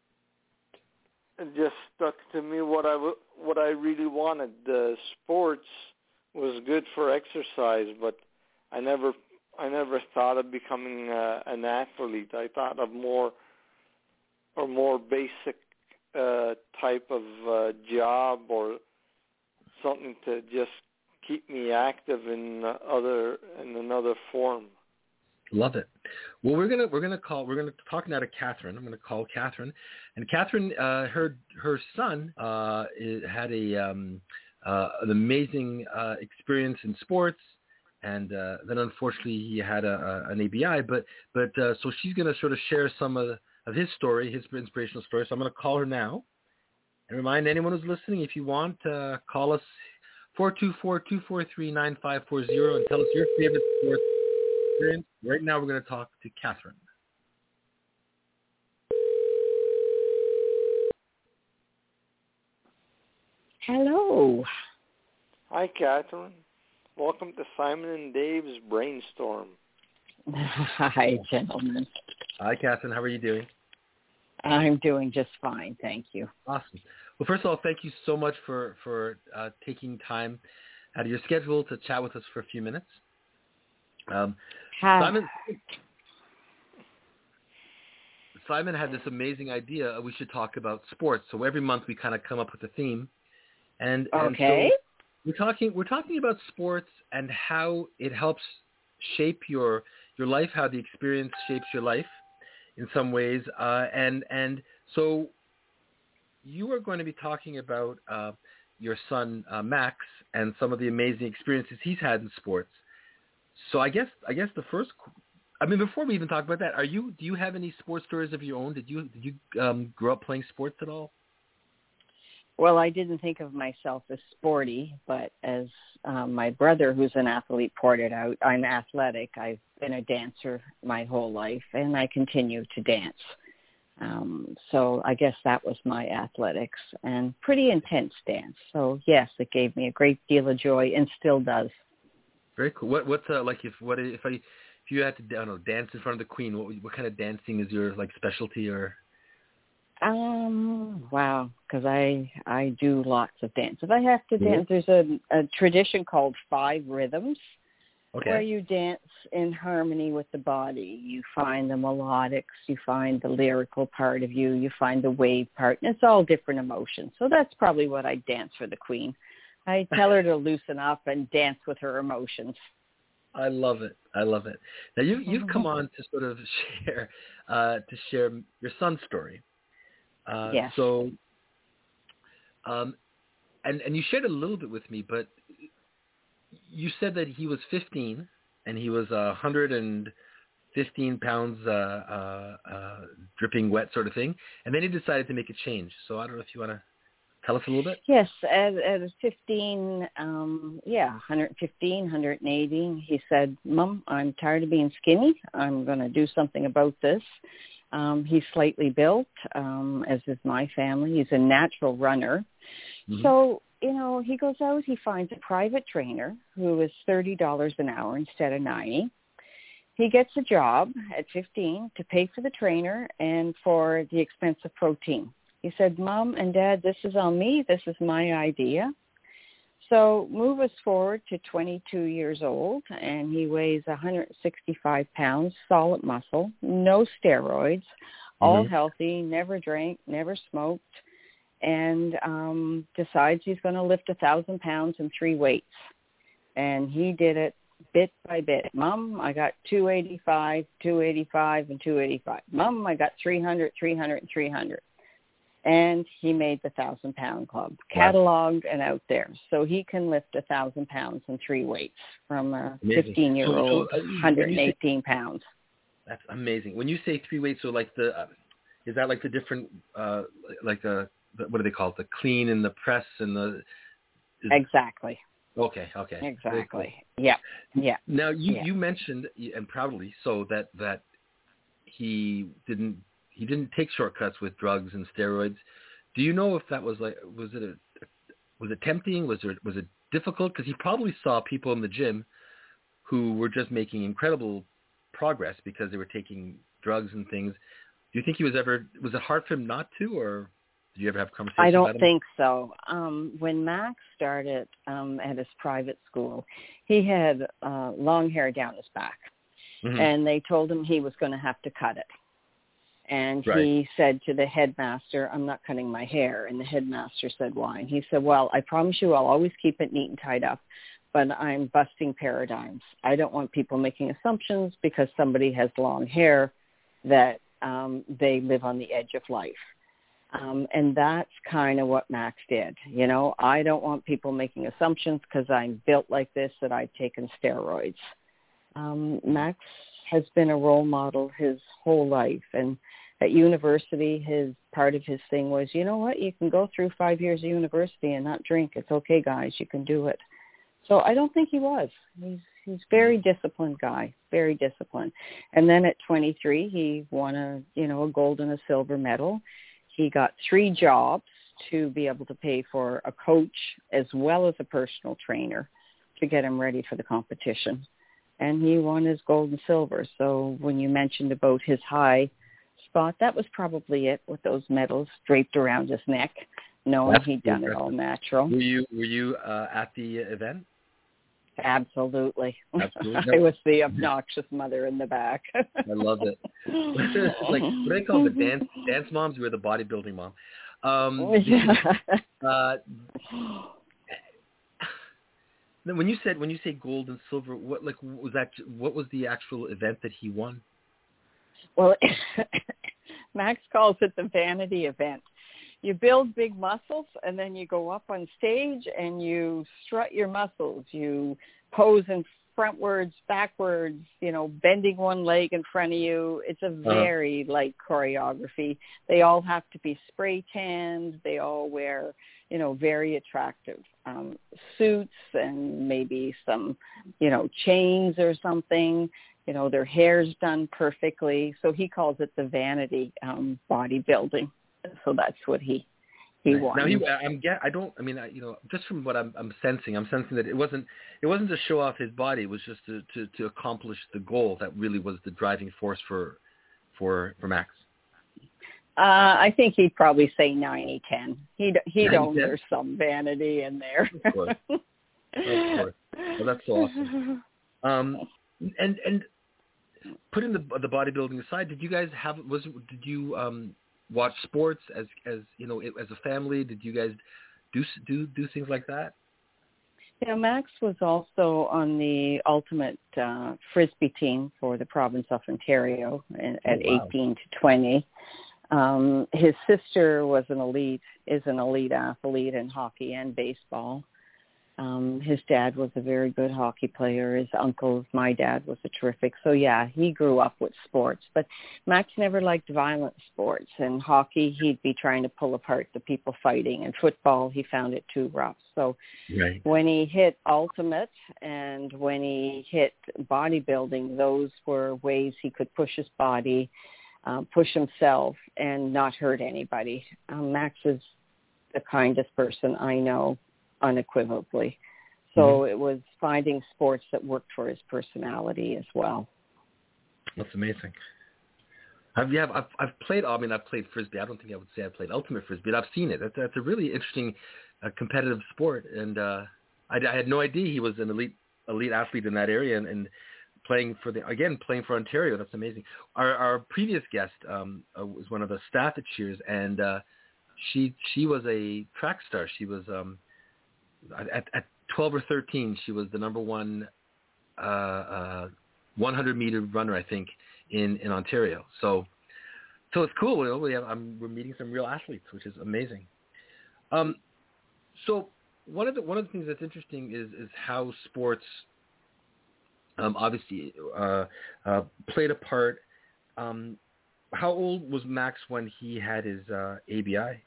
just stuck to me what I really wanted. The sports was good for exercise, but I never thought of becoming an athlete. I thought of more basic type of job or something to just keep me active in another form. Love it. Well, we're gonna talk now to Catherine. I'm gonna call Catherine, and Catherine, her son had an amazing experience in sports. And then unfortunately he had an ABI, but so she's going to sort of share some of his story, his inspirational story. So I'm going to call her now and remind anyone who's listening, if you want, call us 424-243-9540 and tell us your favorite sports experience. Right now we're going to talk to Catherine. Hello. Hi, Catherine. Welcome to Simon and Dave's Brainstorm. Hi, gentlemen. Hi, Catherine. How are you doing? I'm doing just fine, thank you. Awesome. Well, first of all, thank you so much for taking time out of your schedule to chat with us for a few minutes. Simon had this amazing idea. We should talk about sports. So every month we kind of come up with a theme. And okay. So we're talking about sports and how it helps shape your life, how the experience shapes your life in some ways. And so you are going to be talking about your son Max and some of the amazing experiences he's had in sports. So I guess the first I mean, before we even talk about that, do you have any sports stories of your own? Did you grow up playing sports at all? Well, I didn't think of myself as sporty, but as my brother, who's an athlete, pointed out, I'm athletic. I've been a dancer my whole life, and I continue to dance. So I guess that was my athletics, and pretty intense dance. So yes, it gave me a great deal of joy, and still does. Very cool. What's like if you had to, I don't know, dance in front of the Queen? What kind of dancing is your like specialty or? Wow, because I do lots of dance. If I have to dance, there's a tradition called 5 rhythms, where you dance in harmony with the body. You find the melodics, you find the lyrical part of you, you find the wave part, and it's all different emotions. So that's probably what I dance for the Queen. I tell her to loosen up and dance with her emotions. I love it. Now you've come on to sort of share your son's story. Yes. So, and you shared a little bit with me, but you said that he was 15 and he was 115 pounds, dripping wet sort of thing, and then he decided to make a change. So I don't know if you want to tell us a little bit. Yes, at 15, 115, 180, he said, "Mom, I'm tired of being skinny. I'm going to do something about this." He's slightly built, as is my family. He's a natural runner. Mm-hmm. So, he goes out, he finds a private trainer who is $30 an hour instead of $90. He gets a job at 15 to pay for the trainer and for the expense of protein. He said, "Mom and Dad, this is on me. This is my idea." So move us forward to 22 years old, and he weighs 165 pounds, solid muscle, no steroids, all healthy, never drank, never smoked, and decides he's going to lift 1,000 pounds in 3 weights. And he did it bit by bit. "Mom, I got 285, 285, and 285. Mom, I got 300, 300, and 300. And he made the 1,000-pound club, cataloged and out there. So he can lift 1,000 pounds in 3 weights from a 15-year-old, 118 pounds. That's amazing. When you say 3 weights, so like is that like the different, what do they call it? The clean and the press and the. Exactly. Okay. Exactly. Cool. Yeah. Now you mentioned, and proudly so, that he didn't take shortcuts with drugs and steroids. Do you know if that was was it tempting? Was it difficult? Because he probably saw people in the gym who were just making incredible progress because they were taking drugs and things. Do you think was it hard for him not to, or did you ever have conversations about him? I don't think so. When Max started at his private school, he had long hair down his back, and they told him he was going to have to cut it. And he said to the headmaster, "I'm not cutting my hair." And the headmaster said, "Why?" And he said, "Well, I promise you I'll always keep it neat and tied up, but I'm busting paradigms. I don't want people making assumptions because somebody has long hair that they live on the edge of life." And that's kind of what Max did. I don't want people making assumptions because I'm built like this that I've taken steroids. Max has been a role model his whole life. And at university, part of his thing was, you know what, you can go through 5 years of university and not drink. It's okay, guys, you can do it. So I don't think he was. He's very disciplined guy, very disciplined. And then at 23, he won a gold and a silver medal. He got 3 jobs to be able to pay for a coach as well as a personal trainer to get him ready for the competition. And he won his gold and silver. So when you mentioned about his high spot, that was probably it, with those medals draped around his neck, knowing he'd done it all natural. Were you at the event? Absolutely. I was the obnoxious mother in the back. I love it. Like, what do they call it? Dance moms? You were the bodybuilding mom. When you say gold and silver, what was that? What was the actual event that he won? Well, Max calls it the vanity event. You build big muscles, and then you go up on stage and you strut your muscles. You pose in frontwards, backwards, bending one leg in front of you. It's a very light choreography. They all have to be spray tanned. They all wear, very attractive suits and maybe some, chains or something. Their hair's done perfectly. So he calls it the vanity bodybuilding. So that's what he wants. Now just from what I'm sensing that it wasn't to show off his body. It was just to accomplish the goal that really was the driving force for Max. I think he'd probably say 90-10. He'd own there's some vanity in there. Of course. Well, that's so awesome. And putting the bodybuilding aside, did you guys watch sports as as a family? Did you guys do things like that? Yeah, Max was also on the ultimate frisbee team for the province of Ontario at 18 to 20. His sister is an elite athlete in hockey and baseball. His dad was a very good hockey player. His uncle, my dad, was a terrific. So, yeah, he grew up with sports. But Max never liked violent sports. In hockey, he'd be trying to pull apart the people fighting. In football, he found it too rough. So when he hit ultimate and when he hit bodybuilding, those were ways he could push his body, push himself, and not hurt anybody. Max is the kindest person I know, unequivocally. So it was finding sports that worked for his personality as well. That's amazing. I've played frisbee. I don't think I would say I played ultimate frisbee, but I've seen it. That's a really interesting competitive sport, and I had no idea he was an elite athlete in that area and playing for Ontario. That's amazing. Our previous guest was one of the staff at Cheers, and she was a track star. She was at 12 or 13, she was the number one 100-meter runner, I think, in Ontario. So it's cool. We're meeting some real athletes, which is amazing. So one of the things that's interesting is how sports obviously played a part. How old was Max when he had his ABI?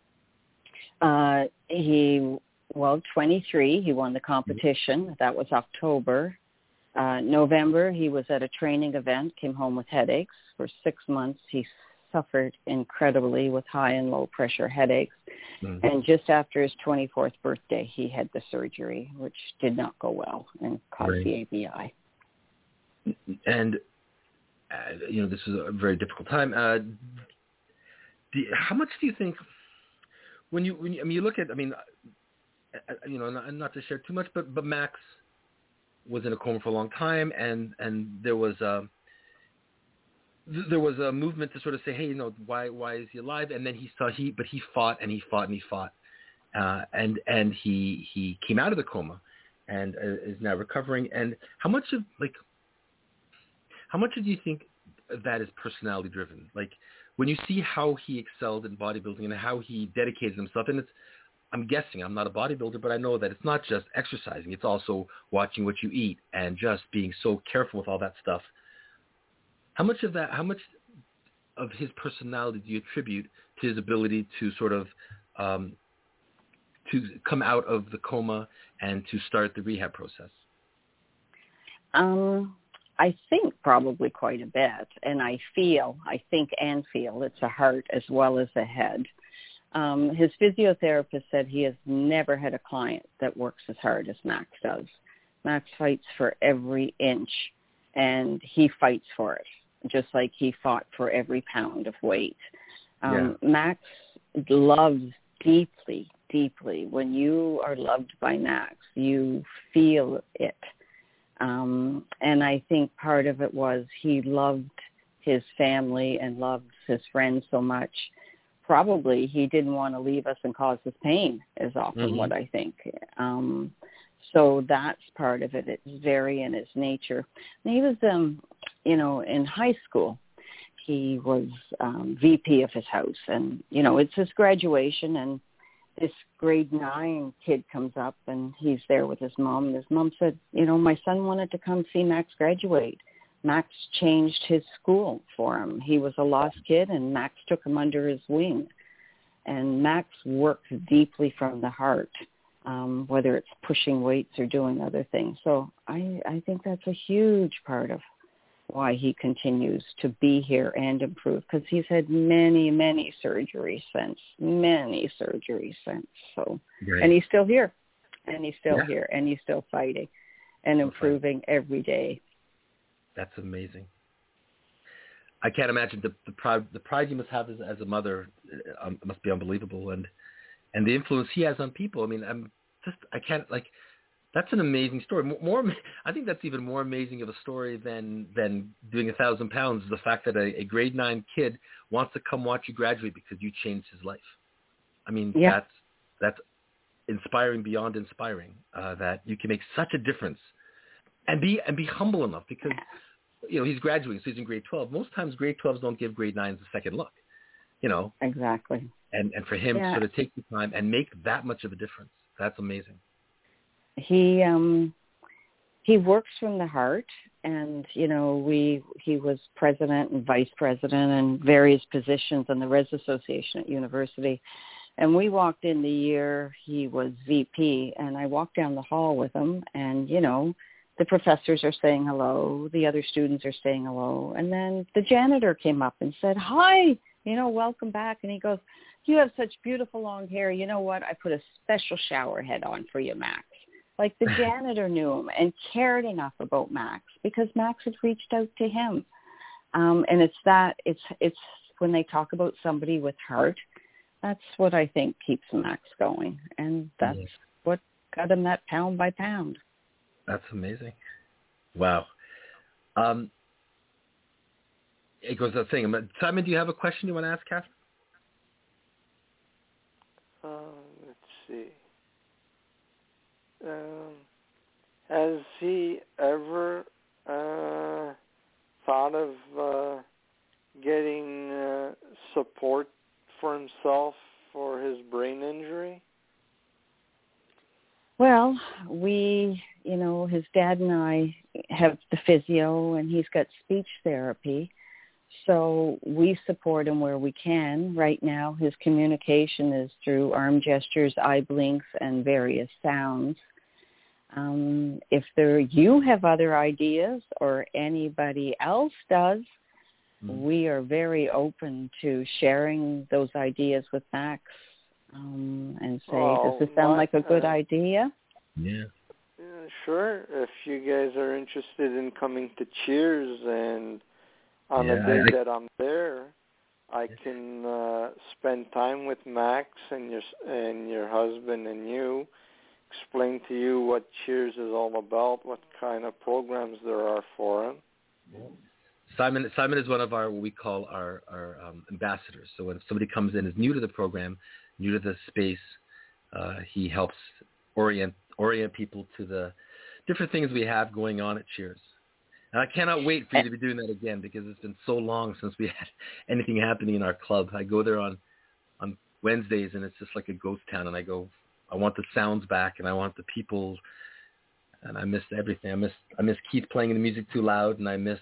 23. He won the competition. That was October. November, he was at a training event, came home with headaches. For 6 months, he suffered incredibly with high and low pressure headaches. And just after his 24th birthday, he had the surgery, which did not go well and caused the ABI. And, this is a very difficult time. How much do you think, when you look at, not to share too much, but Max was in a coma for a long time, and there was a movement to sort of say, hey, why is he alive? And then he fought and he fought, and he came out of the coma and is now recovering. And how much do you think that is personality driven? Like when you see how he excelled in bodybuilding and how he dedicated himself, and I'm guessing, I'm not a bodybuilder, but I know that it's not just exercising. It's also watching what you eat and just being so careful with all that stuff. How much of his personality do you attribute to his ability to sort of to come out of the coma and to start the rehab process? I think probably quite a bit. And I think it's a heart as well as a head. His physiotherapist said he has never had a client that works as hard as Max does. Max fights for every inch, and he fights for it, just like he fought for every pound of weight. Max loves deeply, deeply. When you are loved by Max, you feel it. And I think part of it was he loved his family and loved his friends so much. Probably he didn't want to leave us and cause us pain is often what I think. So that's part of it. It's very in his nature. And he was, in high school, he was VP of his house. And, it's his graduation. And this grade 9 kid comes up and he's there with his mom. And his mom said, my son wanted to come see Max graduate. Max changed his school for him. He was a lost kid, and Max took him under his wing. And Max works deeply from the heart, whether it's pushing weights or doing other things. So I think that's a huge part of why he continues to be here and improve, because he's had many, many surgeries since. So, Great. And he's still here, and he's still here, and he's still fighting and improving every day. That's amazing. I can't imagine the pride you must have as a mother must be unbelievable, and the influence he has on people. I mean, that's an amazing story. I think that's even more amazing of a story than doing 1,000 pounds. Is the fact that a grade 9 kid wants to come watch you graduate because you changed his life. I mean, that's inspiring beyond inspiring. That you can make such a difference, and be humble enough, because he's graduating, so he's in grade 12. Most times, grade 12s don't give grade 9s a second look. Exactly. And for him to sort of take the time and make that much of a difference, that's amazing. He works from the heart, and he was president and vice president and various positions in the Res Association at university. And we walked in the year he was VP, and I walked down the hall with him, and the professors are saying hello, the other students are saying hello, and then the janitor came up and said, "Hi, welcome back." And he goes, "You have such beautiful long hair. You know what? I put a special shower head on for you, Max." Like, the janitor knew him and cared enough about Max because Max had reached out to him. And it's when they talk about somebody with heart, that's what I think keeps Max going. And that's what got him that pound by pound. That's amazing. Wow. It goes without saying. Simon, do you have a question you want to ask Catherine? Let's see. Has he ever thought of getting support for himself for his brain injury? Well, his dad and I have the physio, and he's got speech therapy. So we support him where we can. Right now, his communication is through arm gestures, eye blinks, and various sounds. If you have other ideas or anybody else does, we are very open to sharing those ideas with Max and say, does this sound like a good idea? Yeah. Sure. If you guys are interested in coming to Cheers, and on a day that I'm there, I can spend time with Max and your husband and you, explain to you what Cheers is all about, what kind of programs there are for him. Simon is one of what we call our ambassadors. So when somebody comes in, is new to the program, new to the space, he helps orient people to the different things we have going on at Cheers. And I cannot wait for you to be doing that again, because it's been so long since we had anything happening in our club. I go there on Wednesdays, and it's just like a ghost town, and I want the sounds back, and I want the people, and I miss everything. I miss Keith playing the music too loud, and I miss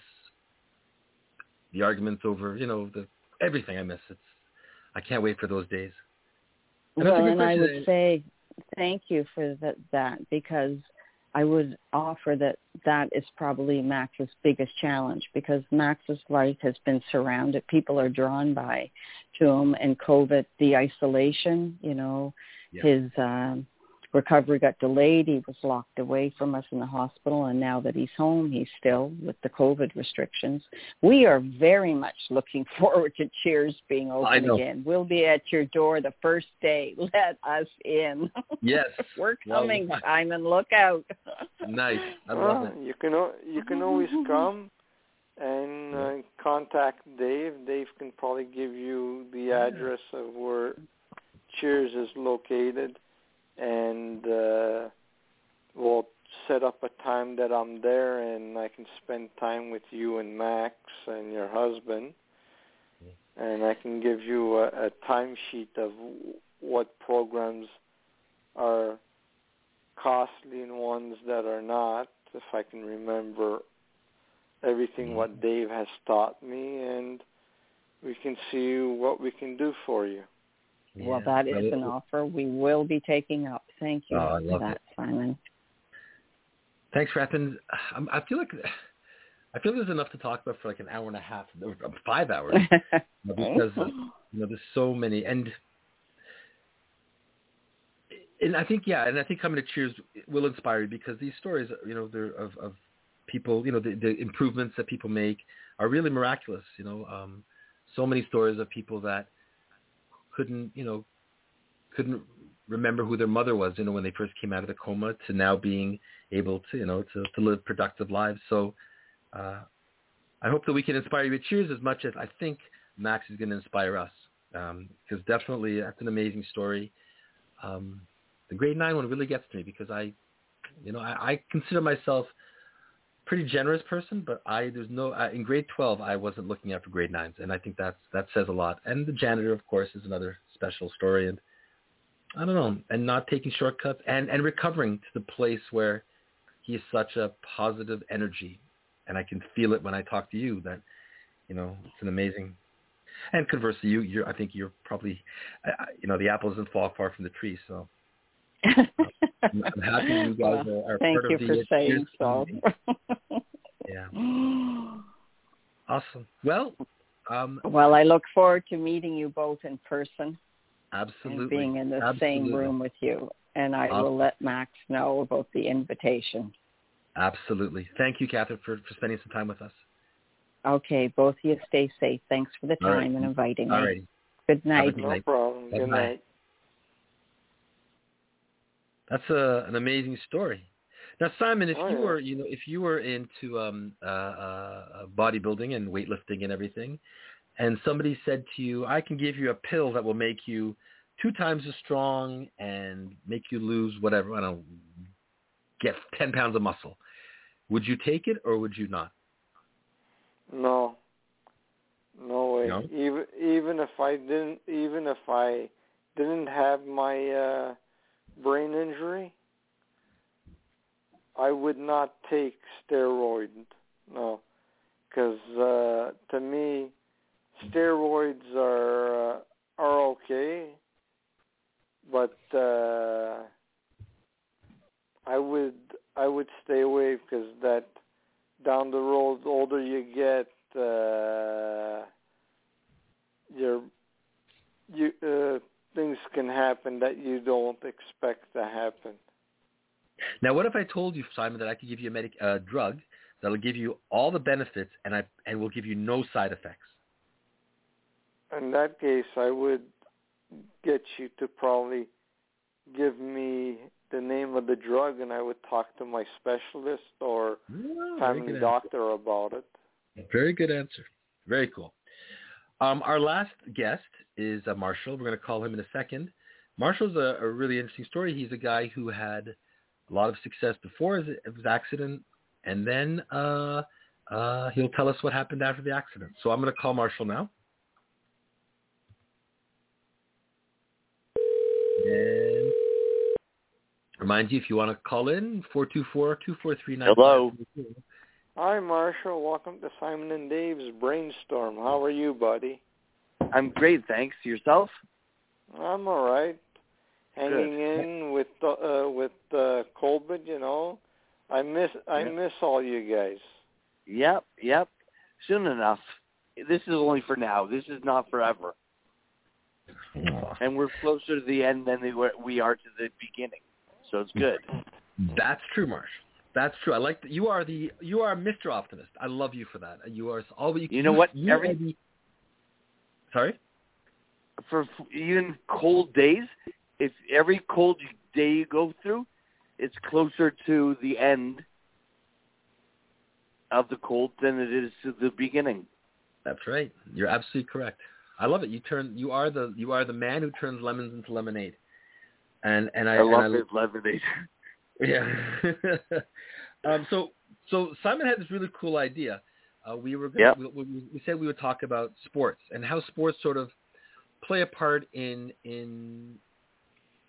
the arguments over, everything I miss. I can't wait for those days. And I would say thank you for that, because I would offer that is probably Max's biggest challenge, because Max's life has been surrounded. People are drawn to him, and COVID, the isolation, his recovery got delayed. He was locked away from us in the hospital, and now that he's home, he's still with the COVID restrictions. We are very much looking forward to Cheers being open again. We'll be at your door the first day. Let us in. Yes. We're coming, Simon. Look out. Nice. I love it. You can always come and contact Dave. Dave can probably give you the address of where Cheers is located, and we'll set up a time that I'm there, and I can spend time with you and Max and your husband, and I can give you a timesheet of what programs are costly and ones that are not, if I can remember everything what Dave has taught me, and we can see what we can do for you. Yeah. Well, that is an offer we will be taking up. Thank you for that, Simon. Thanks, Rapin. I feel there's enough to talk about for like an hour and a half, 5 hours, because there's so many, and I think coming to Cheers will inspire you, because these stories, they're of people, the improvements that people make are really miraculous. So many stories of people that couldn't remember who their mother was, when they first came out of the coma, to now being able to, to live productive lives. So I hope that we can inspire you at Cheers as much as I think Max is going to inspire us, because definitely that's an amazing story. The grade 9 one really gets to me, because I consider myself a pretty generous person, but in grade 12 I wasn't looking out for grade 9s, and I think that says a lot. And the janitor, of course, is another special story, and I don't know, and not taking shortcuts, and recovering to the place where he is such a positive energy, and I can feel it when I talk to you that, it's an amazing. And conversely, I think you're probably, the apple doesn't fall far from the tree, so. I'm happy you guys are part of the. Thank you for saying so. Yeah. Awesome. Well. Well, I look forward to meeting you both in person. Absolutely. And being in the same room with you, and I will let Max know about the invitation. Absolutely. Thank you, Catherine, for spending some time with us. Okay, both of you stay safe. Thanks for the time and inviting me. All right. Good night. No problem. Good night. That's an amazing story. Now, Simon, if you were into bodybuilding and weightlifting and everything, and somebody said to you, "I can give you a pill that will make you 2 times as strong and make you lose whatever, I don't know, get 10 pounds of muscle," would you take it or would you not? No way. No? Even if I didn't have my brain injury, I would not take steroid. No, because to me, steroids are okay, but I would stay away, because that down the road, the older you get, things can happen that you don't expect to happen. Now, what if I told you, Simon, that I could give you a drug that'll give you all the benefits and will give you no side effects? In that case, I would get you to probably give me the name of the drug, and I would talk to my specialist or family doctor about it. Very good answer. Very cool. Our last guest is Marshall. We're going to call him in a second. Marshall's a really interesting story. He's a guy who had a lot of success before his accident, and then he'll tell us what happened after the accident. So I'm going to call Marshall now. And remind you, if you want to call in, 424-243-9532. Hello. Hi, Marshall. Welcome to Simon and Dave's Brainstorm. How are you, buddy? I'm great, thanks. Yourself? I'm all right. Hanging in with COVID, I miss all you guys. Yep. Soon enough. This is only for now. This is not forever. And we're closer to the end than we are to the beginning, so it's good. That's true, Marsh. That's true. I like that. You are Mr. Optimist. I love you for that. You are always. You know what? Sorry? For even cold days, if every cold day you go through, it's closer to the end of the cold than it is to the beginning. That's right. You're absolutely correct. I love it. You are the man who turns lemons into lemonade. And I love his lemonade. Yeah. So Simon had this really cool idea. We said we would talk about sports and how sports sort of play a part in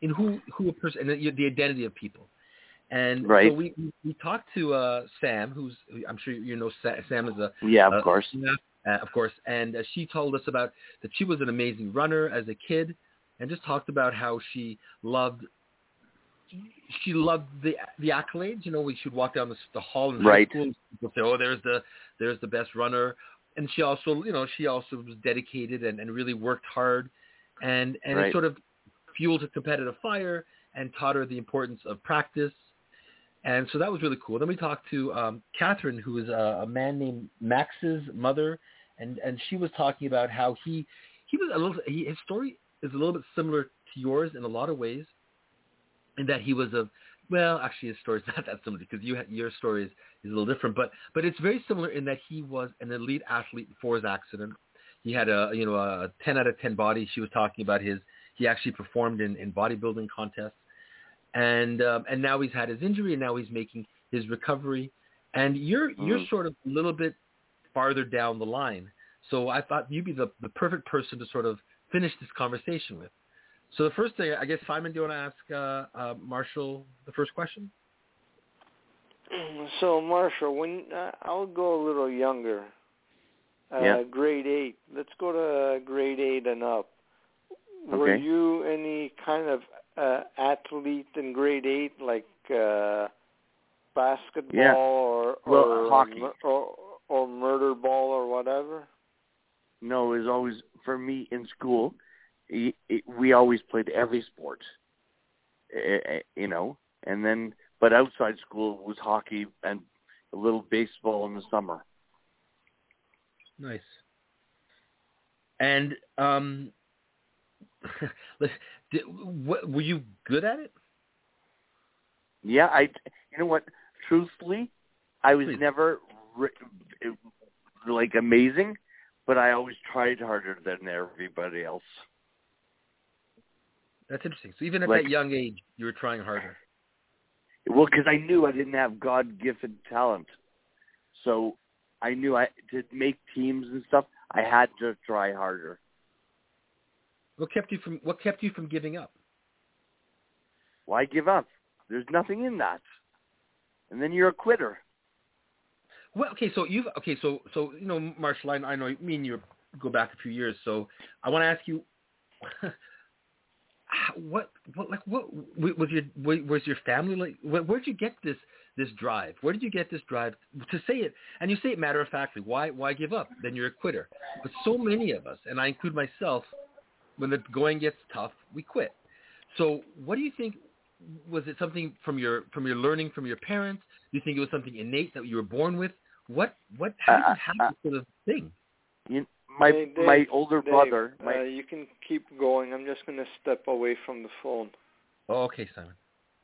who a person and the identity of people. And right. so we talked to Sam, who's I'm sure you know Sam is a of course. Of course, and she told us about that she was an amazing runner as a kid, and just talked about how she loved the accolades. You know, we should walk down the hall in high school and people say, "Oh, there's the best runner," and she also was dedicated and really worked hard, and it sort of fueled her competitive fire and taught her the importance of practice. And so that was really cool. Then we talked to Catherine, who is a man named Max's mother, and she was talking about how his story is a little bit similar to yours in a lot of ways, in that he was actually his story is not that similar because your story is a little different, but it's very similar in that he was an elite athlete before his accident. He had a 10 out of 10 body. She was talking about he actually performed in bodybuilding contests. And now he's had his injury, and now he's making his recovery. And you're sort of a little bit farther down the line. So I thought you'd be the perfect person to sort of finish this conversation with. So the first thing, I guess, Simon, do you want to ask Marshall the first question? So, Marshall, when I'll go a little younger, grade 8. Let's go to grade 8 and up. Okay. Were you any kind of athlete in grade 8, like basketball or hockey or murder ball or whatever? No, it was always, for me in school, we always played every sport, and then, but outside school it was hockey and a little baseball in the summer. Nice. And were you good at it? Yeah, you know what? Truthfully, I was never like amazing, but I always tried harder than everybody else. That's interesting. So even at that young age, you were trying harder. Well, because I knew I didn't have God-gifted talent, so I knew to make teams and stuff, I had to try harder. What kept you from giving up? Why give up? There's nothing in that. And then you're a quitter. Well, so Marshall, I know me and you go back a few years, so I want to ask you, what was your family like? Where'd you get this drive? Where did you get this drive to say it? And you say it matter of factly. Why give up? Then you're a quitter. But so many of us, and I include myself, when the going gets tough, we quit. So what do you think? Was it something from your learning from your parents? Do you think it was something innate that you were born with? How did you have this sort of thing? My older brother. You can keep going. I'm just going to step away from the phone. Oh, okay, Simon.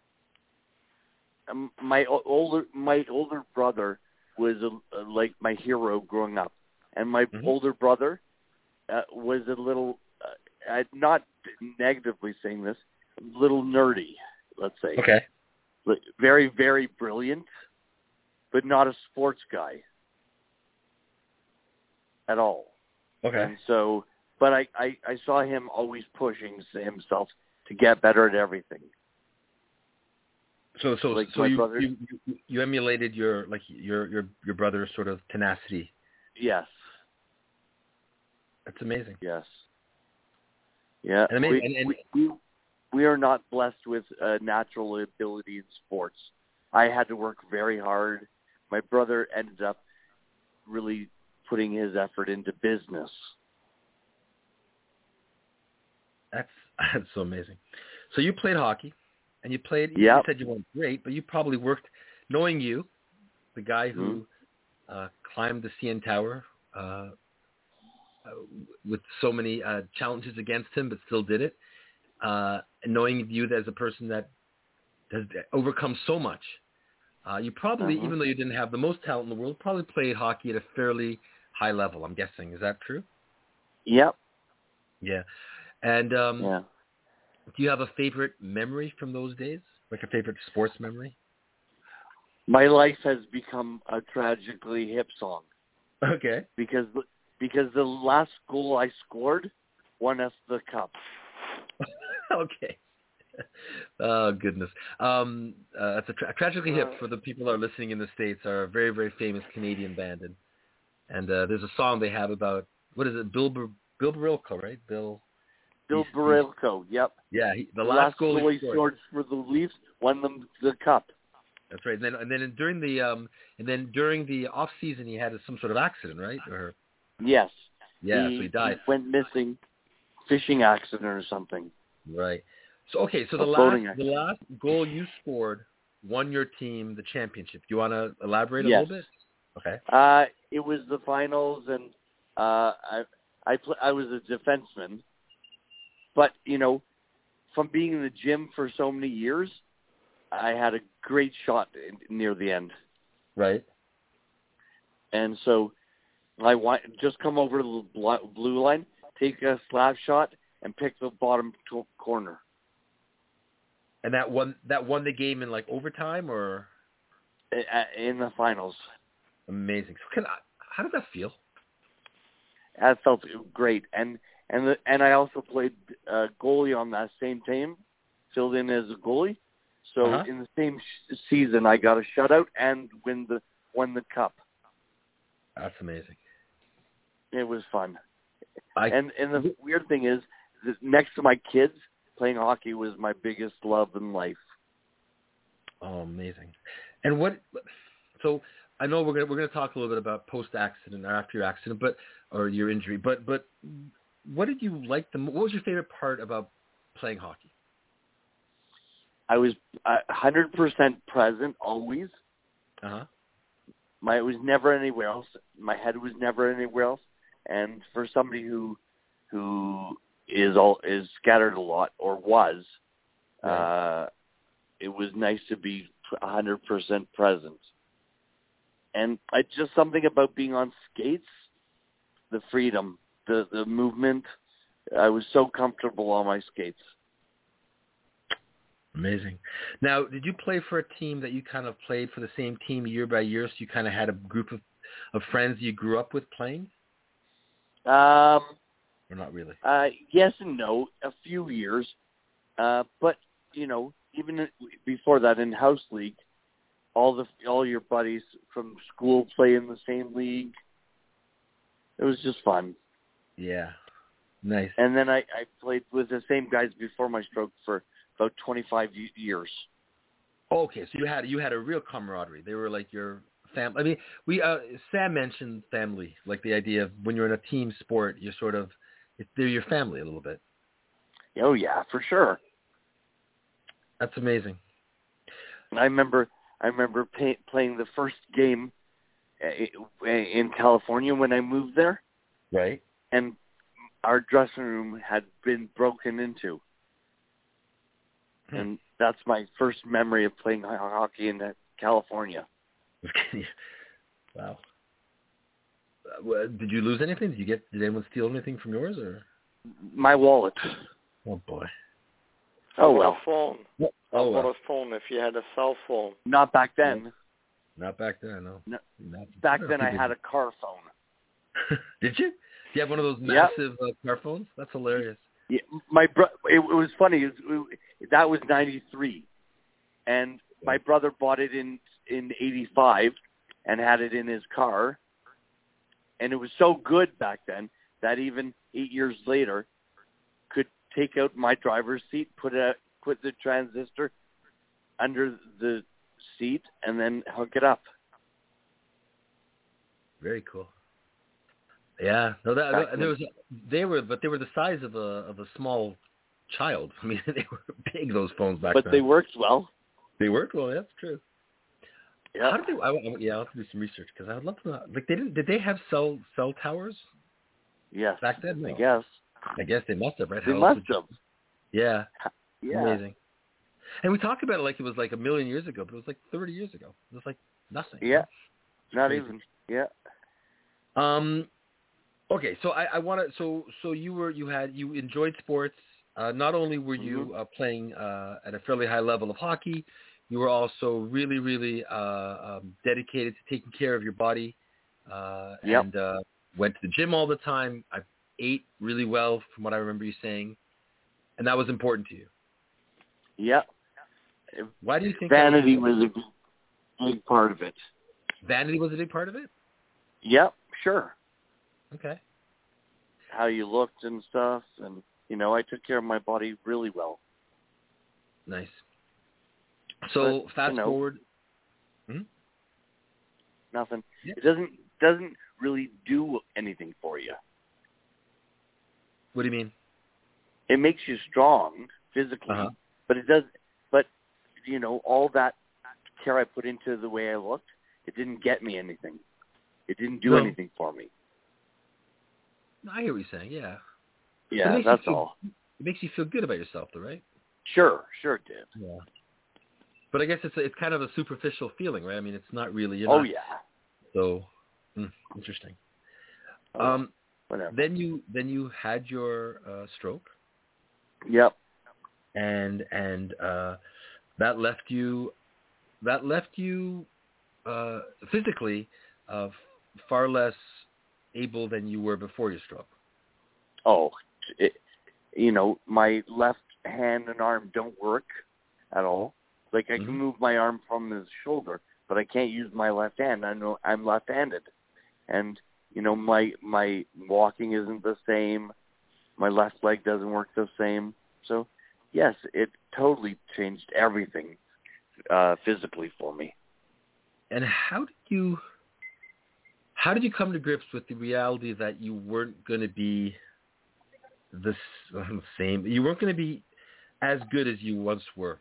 My older brother was like my hero growing up, and my older brother was a little, not negatively saying this, a little nerdy, let's say. Okay. Very, very brilliant, but not a sports guy at all. Okay. And so, but I saw him always pushing himself to get better at everything. So like you emulated your brother's sort of tenacity. Yes. That's amazing. Yes. Yeah. And we are not blessed with natural ability in sports. I had to work very hard. My brother ended up really putting his effort into business. That's so amazing. So you played hockey, and you played. Yep. You said you weren't great, but you probably worked. Knowing you, the guy who climbed the CN Tower with so many challenges against him, but still did it. And knowing you as a person that has overcome so much, you probably, even though you didn't have the most talent in the world, probably played hockey at a fairly high level, I'm guessing. Is that true? Yep. Yeah. And do you have a favorite memory from those days? Like a favorite sports memory? My life has become a tragically hip song. Okay. Because the last goal I scored won us the cup. Okay. Oh, goodness. That's Tragically Hip, for the people that are listening in the States, are a very, very famous Canadian band. And there's a song they have about, what is it, Bill Barilko, right? Bill Barilko, yep. Yeah, the last goal he scored for the Leafs won them the cup. That's right. And then during the off season, he had some sort of accident, right? Or yes. Yeah, so he died. He went missing, fishing accident or something. Right. So the last goal you scored won your team the championship. Do you want to elaborate a little bit? Okay. It was the finals, and I was a defenseman. But, from being in the gym for so many years, I had a great shot near the end. Right. And so I just come over to the blue line, take a slap shot, and pick the bottom corner. And that won the game in overtime, or in the finals. Amazing. So how did that feel? That felt great, and I also played goalie on that same team, filled in as a goalie. So in the same season, I got a shutout and won the cup. That's amazing. It was fun. And the weird thing is, that next to my kids, playing hockey was my biggest love in life. Oh, amazing. And so I know we're gonna talk a little bit about post-accident or after your accident, or your injury, but what did you like what was your favorite part about playing hockey? I was 100% present always. It was never anywhere else. My head was never anywhere else. And for somebody who is scattered a lot, or was, it was nice to be 100% present. And just something about being on skates, the freedom, the movement. I was so comfortable on my skates. Amazing. Now, did you play for a team that you kind of played for the same team year by year, so you kind of had a group of friends you grew up with playing? Or not really? Yes and no. A few years. But, even before that in house league, all your buddies from school play in the same league. It was just fun. Yeah. Nice. And then I played with the same guys before my stroke for about 25 years. Okay, so you had a real camaraderie. They were like your family. I mean, Sam mentioned family, like the idea of when you're in a team sport, you're they're your family a little bit. Oh yeah, for sure. That's amazing. I remember playing the first game in California when I moved there. Right. And our dressing room had been broken into. And that's my first memory of playing hockey in California. Wow. Did you lose anything? Did anyone steal anything from yours, or? My wallet. Oh boy. Oh well. Phone. Oh well. About a phone if you had a cell phone. Not back then. Not back then, no. Back then I had a car phone. Did you? Do you have one of those massive car phones? That's hilarious. Yeah, it was funny. That was 93, and my brother bought it in 85 and had it in his car, and it was so good back then that even 8 years later, could take out my driver's seat, put the transistor under the seat, and then hook it up. Very cool. Yeah, no, they were the size of a small child. I mean, they were big, those phones back then. But they worked well. They worked well. That's true. Yeah. How did they? I'll have to do some research because I would love to know. Like, did they have cell towers? Yes. Back then, no. I guess they must have, right? They must have. Yeah. Yeah. Amazing. And we talk about it like it was like a million years ago, but it was like 30 years ago. It was like nothing. Yeah. Not even. Yeah. Okay, so I want to. So you enjoyed sports. Not only were you playing at a fairly high level of hockey, you were also really, really dedicated to taking care of your body, and went to the gym all the time. I ate really well, from what I remember you saying, and that was important to you. Yeah. Why do you think vanity was a big part of it? Vanity was a big part of it? Yep, sure. Okay. How you looked and stuff, and I took care of my body really well. Nice. So but, fast forward. Nothing. Yeah. It doesn't really do anything for you. What do you mean? It makes you strong physically, but it does. But all that care I put into the way I looked, it didn't get me anything. It didn't do anything for me. No, I hear what you're saying. Yeah. Yeah, that's all. It makes you feel good about yourself, though, right? Sure it did. Yeah. But I guess it's kind of a superficial feeling, right? I mean, it's not really. Oh yeah. So, interesting. Whatever. Then you had your stroke. Yep. And that left you physically far less able than you were before your stroke. Oh, my left hand and arm don't work at all. Like I can move my arm from the shoulder, but I can't use my left hand. I know I'm left-handed, and my walking isn't the same. My left leg doesn't work the same. So, yes, it totally changed everything physically for me. And how did you come to grips with the reality that you weren't going to be the same? You weren't going to be as good as you once were.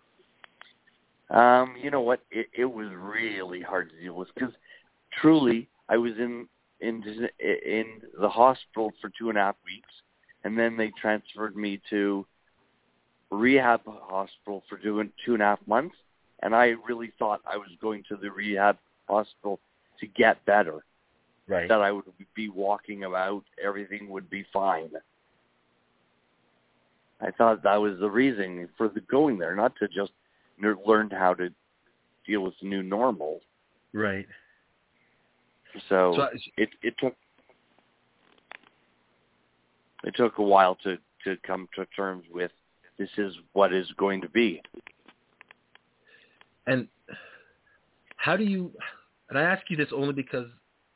You know what? It was really hard to deal with because truly I was in the hospital for 2.5 weeks, and then they transferred me to rehab hospital for 2.5 months, and I really thought I was going to the rehab hospital to get better. Right. That I would be walking about, everything would be fine. I thought that was the reason for going there, not to just learn how to deal with the new normal. Right. So it took a while to come to terms with this is what is going to be. And how do you? And I ask you this only because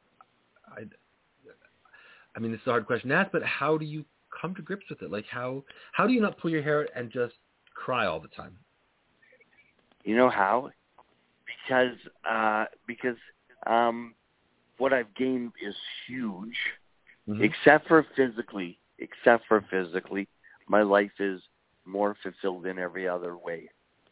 I mean, this is a hard question to ask, but how do you come to grips with it? Like, how do you not pull your hair out and just cry all the time? You know how? Because what I've gained is huge. Mm-hmm. Except for physically, my life is more fulfilled in every other way.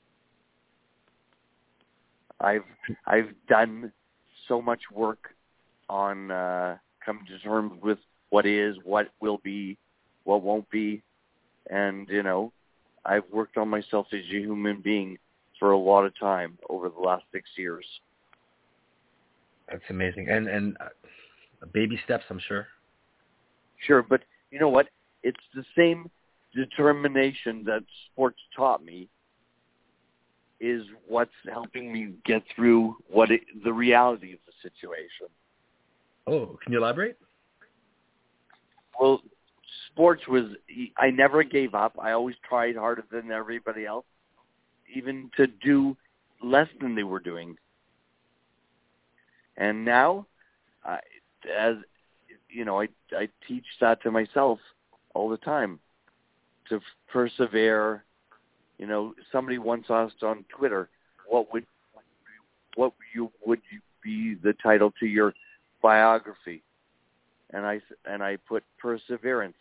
I've done so much work on come to terms with what is, what will be, what won't be, and I've worked on myself as a human being for a lot of time over the last 6 years. That's amazing, and baby steps, I'm sure. Sure, but you know what? It's the same determination that sports taught me is what's helping me get through the reality of the situation. Oh, can you elaborate? Well, sports I never gave up. I always tried harder than everybody else, even to do less than they were doing. And now, as you know, I teach that to myself all the time, to persevere. Somebody once asked on Twitter, what would be the title to your biography? And I put perseverance.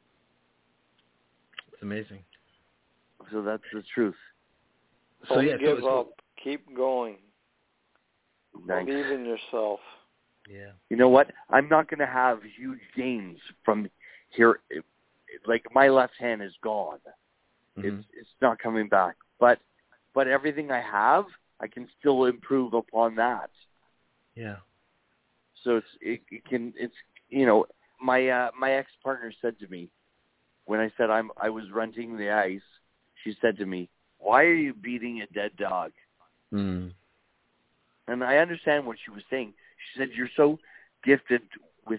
It's amazing. So that's the truth. So don't give up. Keep going. Thanks. Believe in yourself. Yeah. You know what? I'm not going to have huge gains from here. Like my left hand is gone. Mm-hmm. It's not coming back. But everything I have, I can still improve upon that. Yeah. So my ex-partner said to me when I said I was renting the ice, she said to me, "Why are you beating a dead dog?" Mm. And I understand what she was saying. She said, "You're so gifted with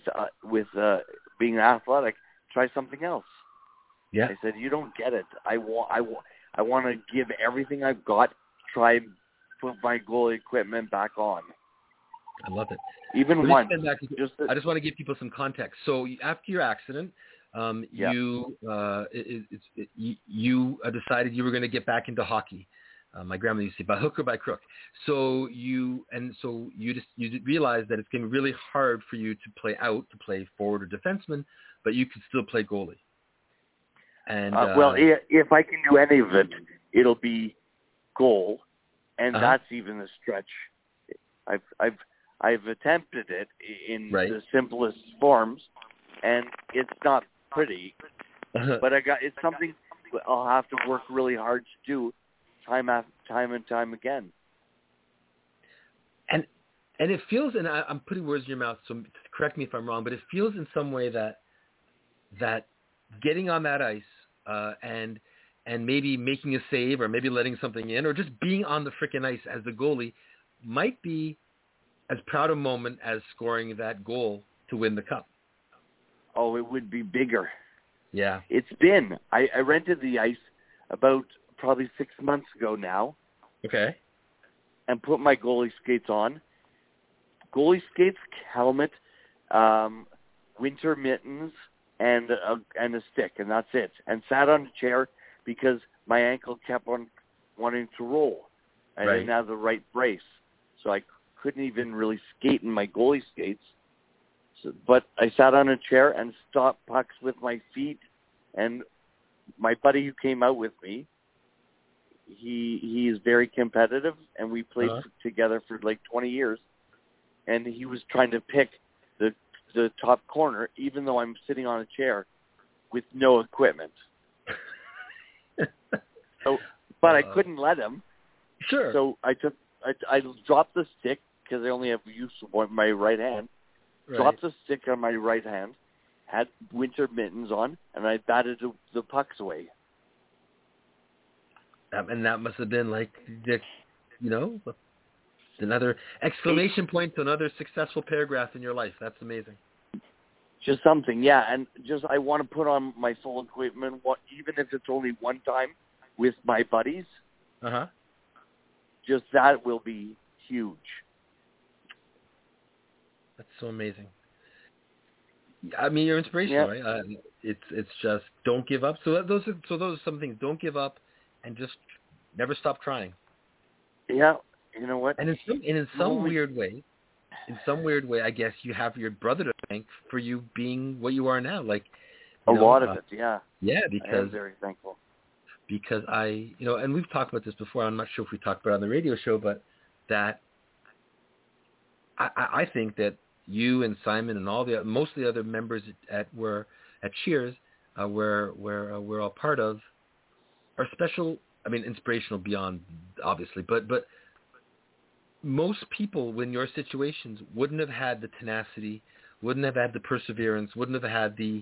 being athletic. Try something else." Yeah. I said, "You don't get it. I want to give everything I've got, try and put my goalie equipment back on. I love it. Even once. I just want to give people some context. So after your accident, you decided you were going to get back into hockey. My grandma used to say, by hook or by crook. So you realized that it's going to be really hard for you to play forward or defenseman, but you can still play goalie. And if I can do any of it, it'll be goal, and that's even a stretch. I've attempted it in the simplest forms, and it's not pretty. But it's something I'll have to work really hard to do, time and time again. And it feels, and I'm putting words in your mouth, so correct me if I'm wrong, but it feels in some way that getting on that ice and maybe making a save or maybe letting something in or just being on the frickin' ice as the goalie might be as proud a moment as scoring that goal to win the cup. Oh, it would be bigger. Yeah. It's been. I rented the ice about probably 6 months ago now. Okay. And put my goalie skates on. Goalie skates, helmet, winter mittens, and a stick, and that's it. And sat on a chair because my ankle kept on wanting to roll. I didn't have the right brace, so I couldn't even really skate in my goalie skates. But I sat on a chair and stopped pucks with my feet. And my buddy who came out with me, he is very competitive, and we played together for like 20 years. And he was trying to pick the top corner, even though I'm sitting on a chair with no equipment. But I couldn't let him. Sure. So I dropped the stick because I only have use of my right hand. Right. Dropped the stick on my right hand, had winter mittens on, and I batted the pucks away. And that must have been like, another exclamation point to another successful paragraph in your life. That's amazing. Just something, yeah. And I want to put on my full equipment, even if it's only one time with my buddies. Just that will be huge. That's so amazing. I mean, you're inspirational, right? It's just don't give up. So those are some things. Don't give up, and just never stop trying. Yeah, you know what? And in some weird way, I guess you have your brother to thank for you being what you are now. Like a lot of it, yeah. Yeah, because I am very thankful. Because and we've talked about this before. I'm not sure if we talked about it on the radio show, but that I think that you and Simon and most of the other members at Cheers, we're all part of, are special. I mean, inspirational beyond obviously, but most people in your situations wouldn't have had the tenacity, wouldn't have had the perseverance, wouldn't have had the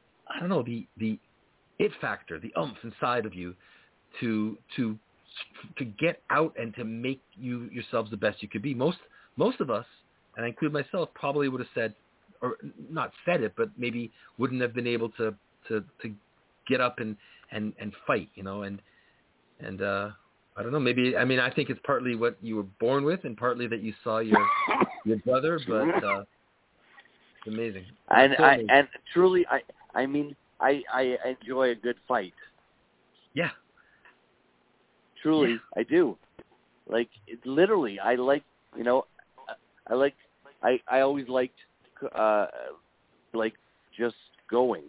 it factor, the oomph inside of you to get out and to make yourselves the best you could be. Most of us, and I include myself, probably would have said, or not said it, but maybe wouldn't have been able to get up and fight, and I don't know, maybe, I mean, I think it's partly what you were born with and partly that you saw your brother, but it's amazing. And truly, I mean, I enjoy a good fight. Yeah. Truly, I do. Like, literally, I like, I always liked, just going.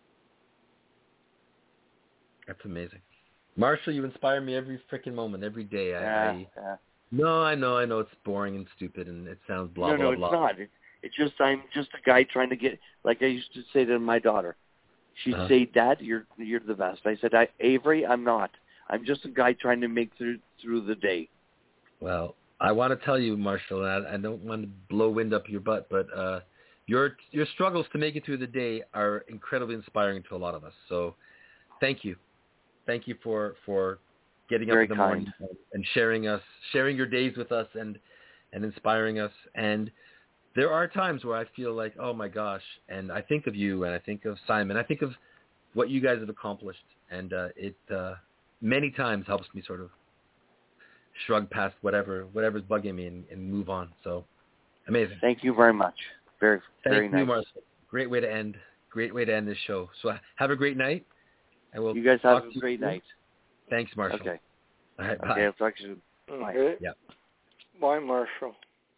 That's amazing. Marshall, you inspire me every freaking moment, every day. No, I know it's boring and stupid and it sounds blah, blah, blah. No, it's not. It's just, I'm just a guy trying to get, like I used to say to my daughter. She'd say, Dad, you're the best. I said, Avery, I'm not. I'm just a guy trying to make through the day. Well, I want to tell you, Marshall, and I don't want to blow wind up your butt, but your struggles to make it through the day are incredibly inspiring to a lot of us. So thank you. Thank you for getting Very up in the kind. morning and sharing your days with us and inspiring us. And there are times where I feel like, oh my gosh, and I think of you and I think of Simon. I think of what you guys have accomplished, and many times helps me sort of shrug past whatever's bugging me and move on. So amazing. Thank you very much. Very Thank you, nice. Marcel. Great way to end this show. So have a great night. And we'll you guys have talk a great night. Thanks, Marshall. Okay. All right, bye. Okay, I'll talk to you soon. Bye. Okay. Yeah. Bye, Marshall.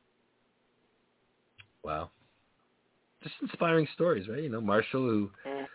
Wow. Just inspiring stories, right? Marshall,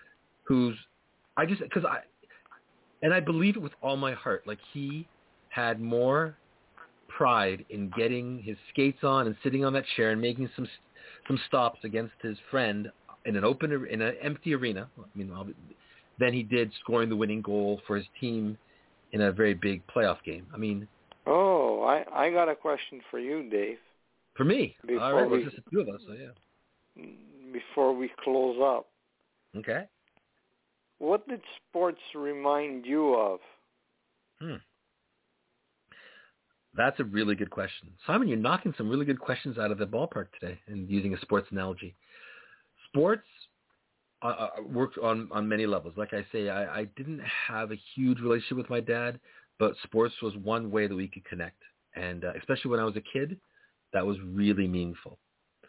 I believe it with all my heart. Like, he had more pride in getting his skates on and sitting on that chair and making some stops against his friend in an empty arena. I mean, than he did scoring the winning goal for his team in a very big playoff game. I mean. Oh, I got a question for you, Dave. For me? All right, well, just a few of us, so yeah. Before we close up. Okay. What did sports remind you of? That's a really good question. Simon, you're knocking some really good questions out of the ballpark today and using a sports analogy. Sports worked on many levels. Like I say, I didn't have a huge relationship with my dad, but sports was one way that we could connect. And especially when I was a kid, that was really meaningful.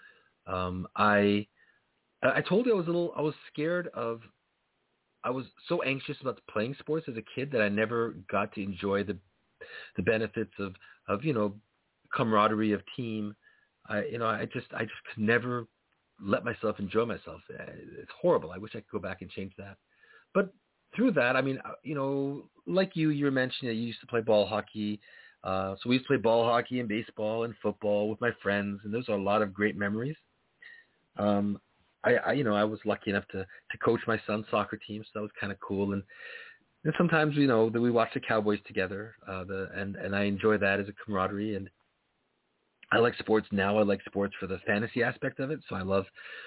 I told you I was scared of, I was so anxious about playing sports as a kid that I never got to enjoy the benefits of camaraderie of team. I just could never let myself enjoy myself. It's horrible. I wish I could go back and change that. But through that, I mean, like you were mentioning that you used to play ball hockey. So we used to play ball hockey and baseball and football with my friends, and those are a lot of great memories. I was lucky enough to coach my son's soccer team, so that was kind of cool. And sometimes, that we watch the Cowboys together, and I enjoy that as a camaraderie. And I like sports now. I like sports for the fantasy aspect of it. So I love,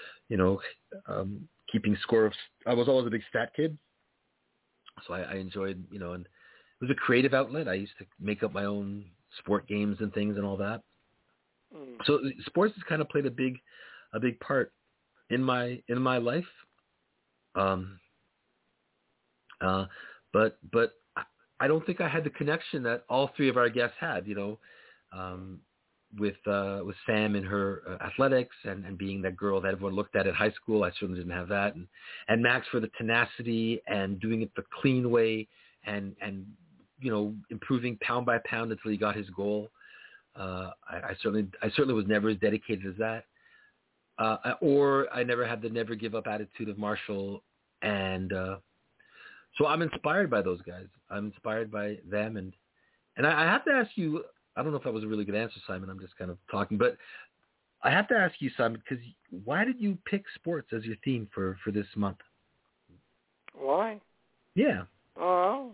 keeping score of. I was always a big stat kid, so I enjoyed, and it was a creative outlet. I used to make up my own sport games and things and all that. So sports has kind of played a big part in my life. But I don't think I had the connection that all three of our guests had, with Sam and her athletics and being that girl that everyone looked at high school. I certainly didn't have that. And Max for the tenacity and doing it the clean way and improving pound by pound until he got his goal. I certainly was never as dedicated as that. Or I never had the never give up attitude of Marshall. And so I'm inspired by those guys. I'm inspired by them. And I have to ask you, I don't know if that was a really good answer, Simon. I'm just kind of talking, but I have to ask you, Simon, because why did you pick sports as your theme for this month? Why? Yeah. Well,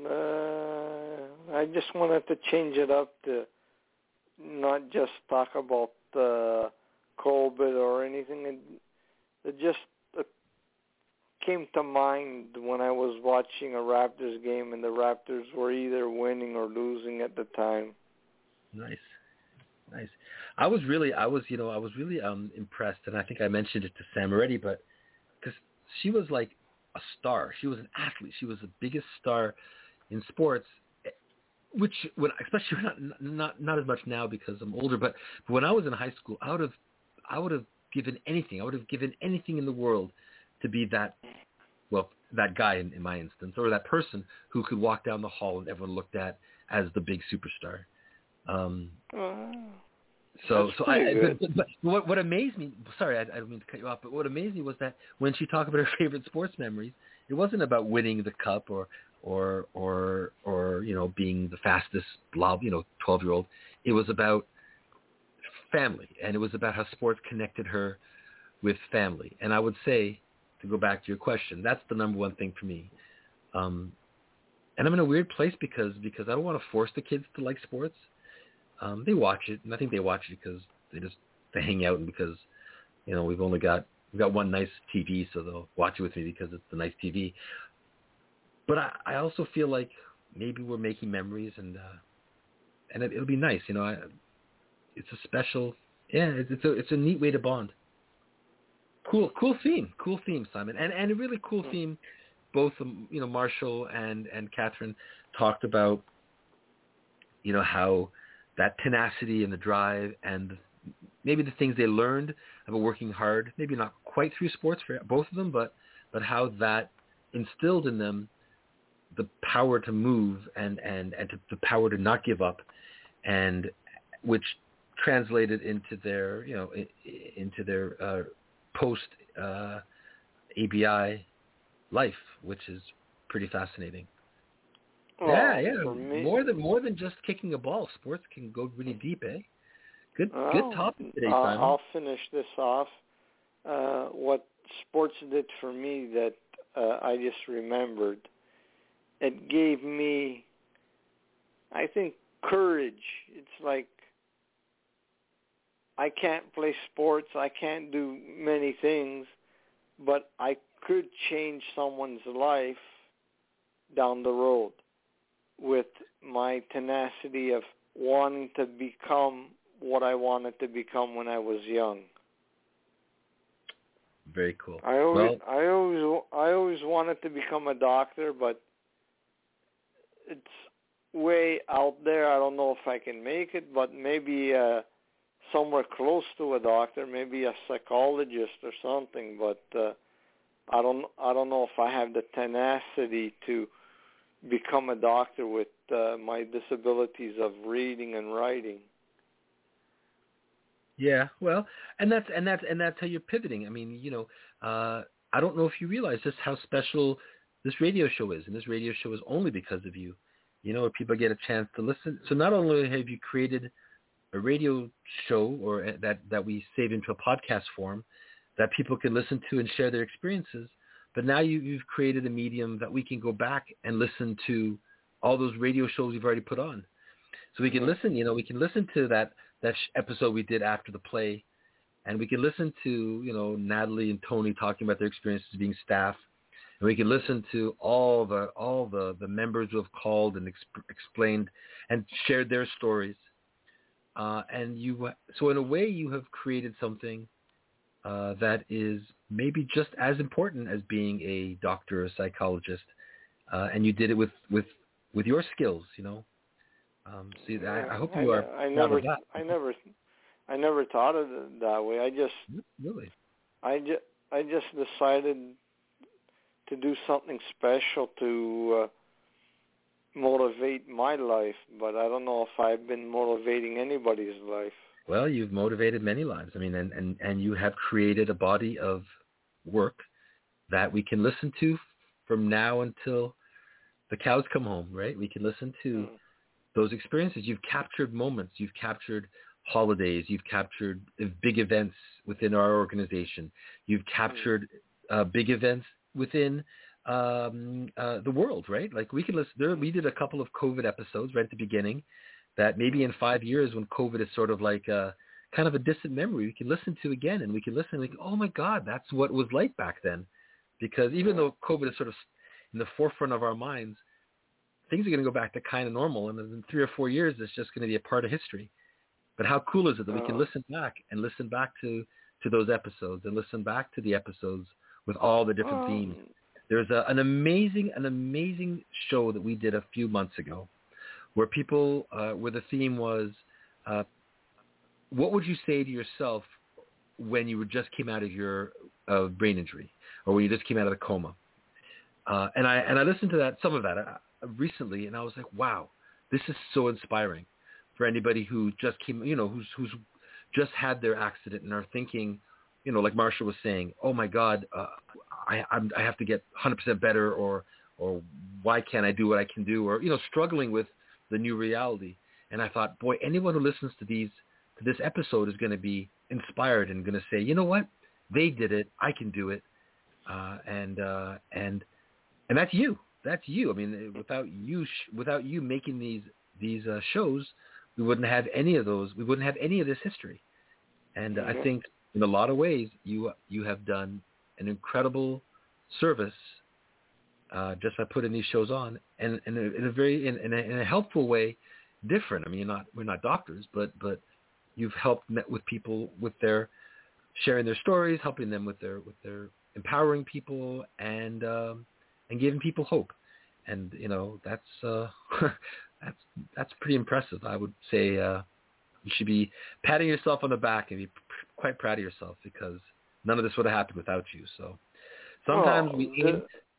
I just wanted to change it up to not just talk about Colbert or anything. It just came to mind when I was watching a Raptors game, and the Raptors were either winning or losing at the time. Nice. I was really impressed, and I think I mentioned it to Sam already, but because she was like a star. She was an athlete. She was the biggest star in sports, which especially not as much now because I'm older, but when I was in high school, I would have given anything. I would have given anything in the world to be that guy in my instance, or that person who could walk down the hall and everyone looked at as the big superstar. But what amazed me, sorry, I don't mean to cut you off, but what amazed me was that when she talked about her favorite sports memories, it wasn't about winning the cup or being the fastest 12-year-old. It was about family, and it was about how sports connected her with family. And I would say, to go back to your question, that's the number one thing for me. And I'm in a weird place because I don't want to force the kids to like sports. They watch it, and I think they watch it because they hang out, and because we've got one nice TV, so they'll watch it with me because it's the nice TV. But I also feel like maybe we're making memories, and it'll be nice. It's a special, it's a neat way to bond. Cool theme, Simon, and a really cool theme. Both Marshall and Catherine talked about, how that tenacity and the drive and maybe the things they learned about working hard, maybe not quite through sports for both of them, but how that instilled in them the power to move and the power to not give up, and which translated into their post ABI life, which is pretty fascinating. Yeah. More than just kicking a ball. Sports can go really deep, eh? Good topic today, Simon. I'll finish this off. What sports did for me that I just remembered, it gave me, I think, courage. It's like I can't play sports, I can't do many things, but I could change someone's life down the road with my tenacity of wanting to become what I wanted to become when I was young. Very cool. I always wanted to become a doctor, but it's way out there. I don't know if I can make it, but maybe somewhere close to a doctor, maybe a psychologist or something. But I don't know if I have the tenacity to become a doctor with my disabilities of reading and writing. Yeah, well, and that's how you're pivoting. I mean, I don't know if you realize just how special this radio show is, and this radio show is only because of you. Where people get a chance to listen. So not only have you created a radio show or that we save into a podcast form that people can listen to and share their experiences, but now you've created a medium that we can go back and listen to all those radio shows you've already put on. So we can listen, we can listen to that episode we did after the play, and we can listen to, Natalie and Tony talking about their experiences being staff, and we can listen to all the members who have called and explained and shared their stories. So in a way, you have created something that is maybe just as important as being a doctor or a psychologist, and you did it with your skills, I hope you are. I never thought of it that way. I just decided to do something special to motivate my life, but I don't know if I've been motivating anybody's life. Well, you've motivated many lives. I mean, and you have created a body of work that we can listen to from now until the cows come home, right? We can listen to those experiences. You've captured moments. You've captured holidays. You've captured big events within our organization. You've captured big events within the world, right? Like we can listen. We did a couple of COVID episodes right at the beginning that maybe in 5 years when COVID is sort of like kind of a distant memory, we can listen to again, and we can listen and we go, oh my God, that's what it was like back then. Because even though COVID is sort of in the forefront of our minds, things are going to go back to kind of normal, and in 3 or 4 years, it's just going to be a part of history. But how cool is it that we can listen back to those episodes and listen back to the episodes with all the different themes. There's an amazing show that we did a few months ago where where the theme was, what would you say to yourself when you just came out of your brain injury, or when you just came out of the coma? And I listened to some of that recently, and I was like, wow, this is so inspiring for anybody who just came, who's just had their accident and are thinking, like Marsha was saying, oh my God, I have to get 100% better, or why can't I do what I can do, or struggling with the new reality. And I thought, boy, anyone who listens to this episode is going to be inspired and going to say, you know what, they did it, I can do it, and that's you. That's you. I mean, without you making these shows, we wouldn't have any of those. We wouldn't have any of this history. And I think in a lot of ways, you have done an incredible service just by putting these shows on, and in a helpful way, different. I mean, we're not doctors, but you've helped with people with their sharing their stories, helping them with their empowering people, and giving people hope. And that's that's pretty impressive. I would say you should be patting yourself on the back and be quite proud of yourself, because none of this would have happened without you. So sometimes we aim.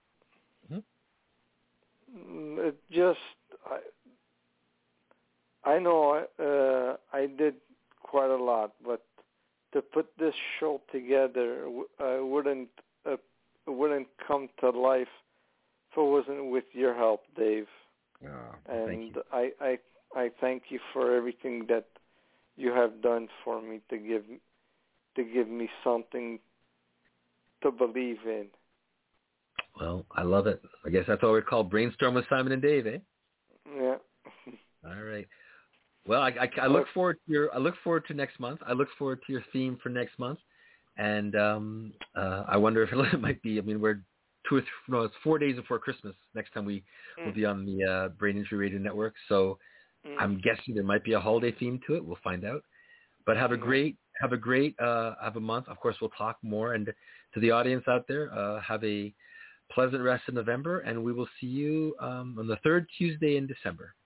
It just I know I did quite a lot, but to put this show together wouldn't come to life if it wasn't with your help, Dave. Thank you. I thank you for everything that you have done for me to give me something to believe in. Well, I love it. I guess that's what we call Brainstorm with Simon and Dave, eh? Yeah. All right. Well, I look forward to next month. I look forward to your theme for next month, and I wonder if it might be. I mean, we're it's 4 days before Christmas next time we will be on the Brain Injury Radio Network. So I'm guessing there might be a holiday theme to it. We'll find out. But have a great month. Of course, we'll talk more. And to the audience out there, have a pleasant rest of November, and we will see you on the third Tuesday in December.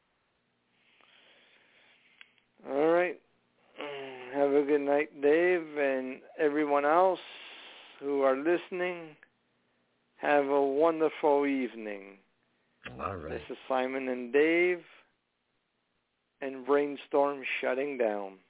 All right. Have a good night, Dave, and everyone else who are listening. Have a wonderful evening. All right. This is Simon and Dave, and Brainstorm shutting down.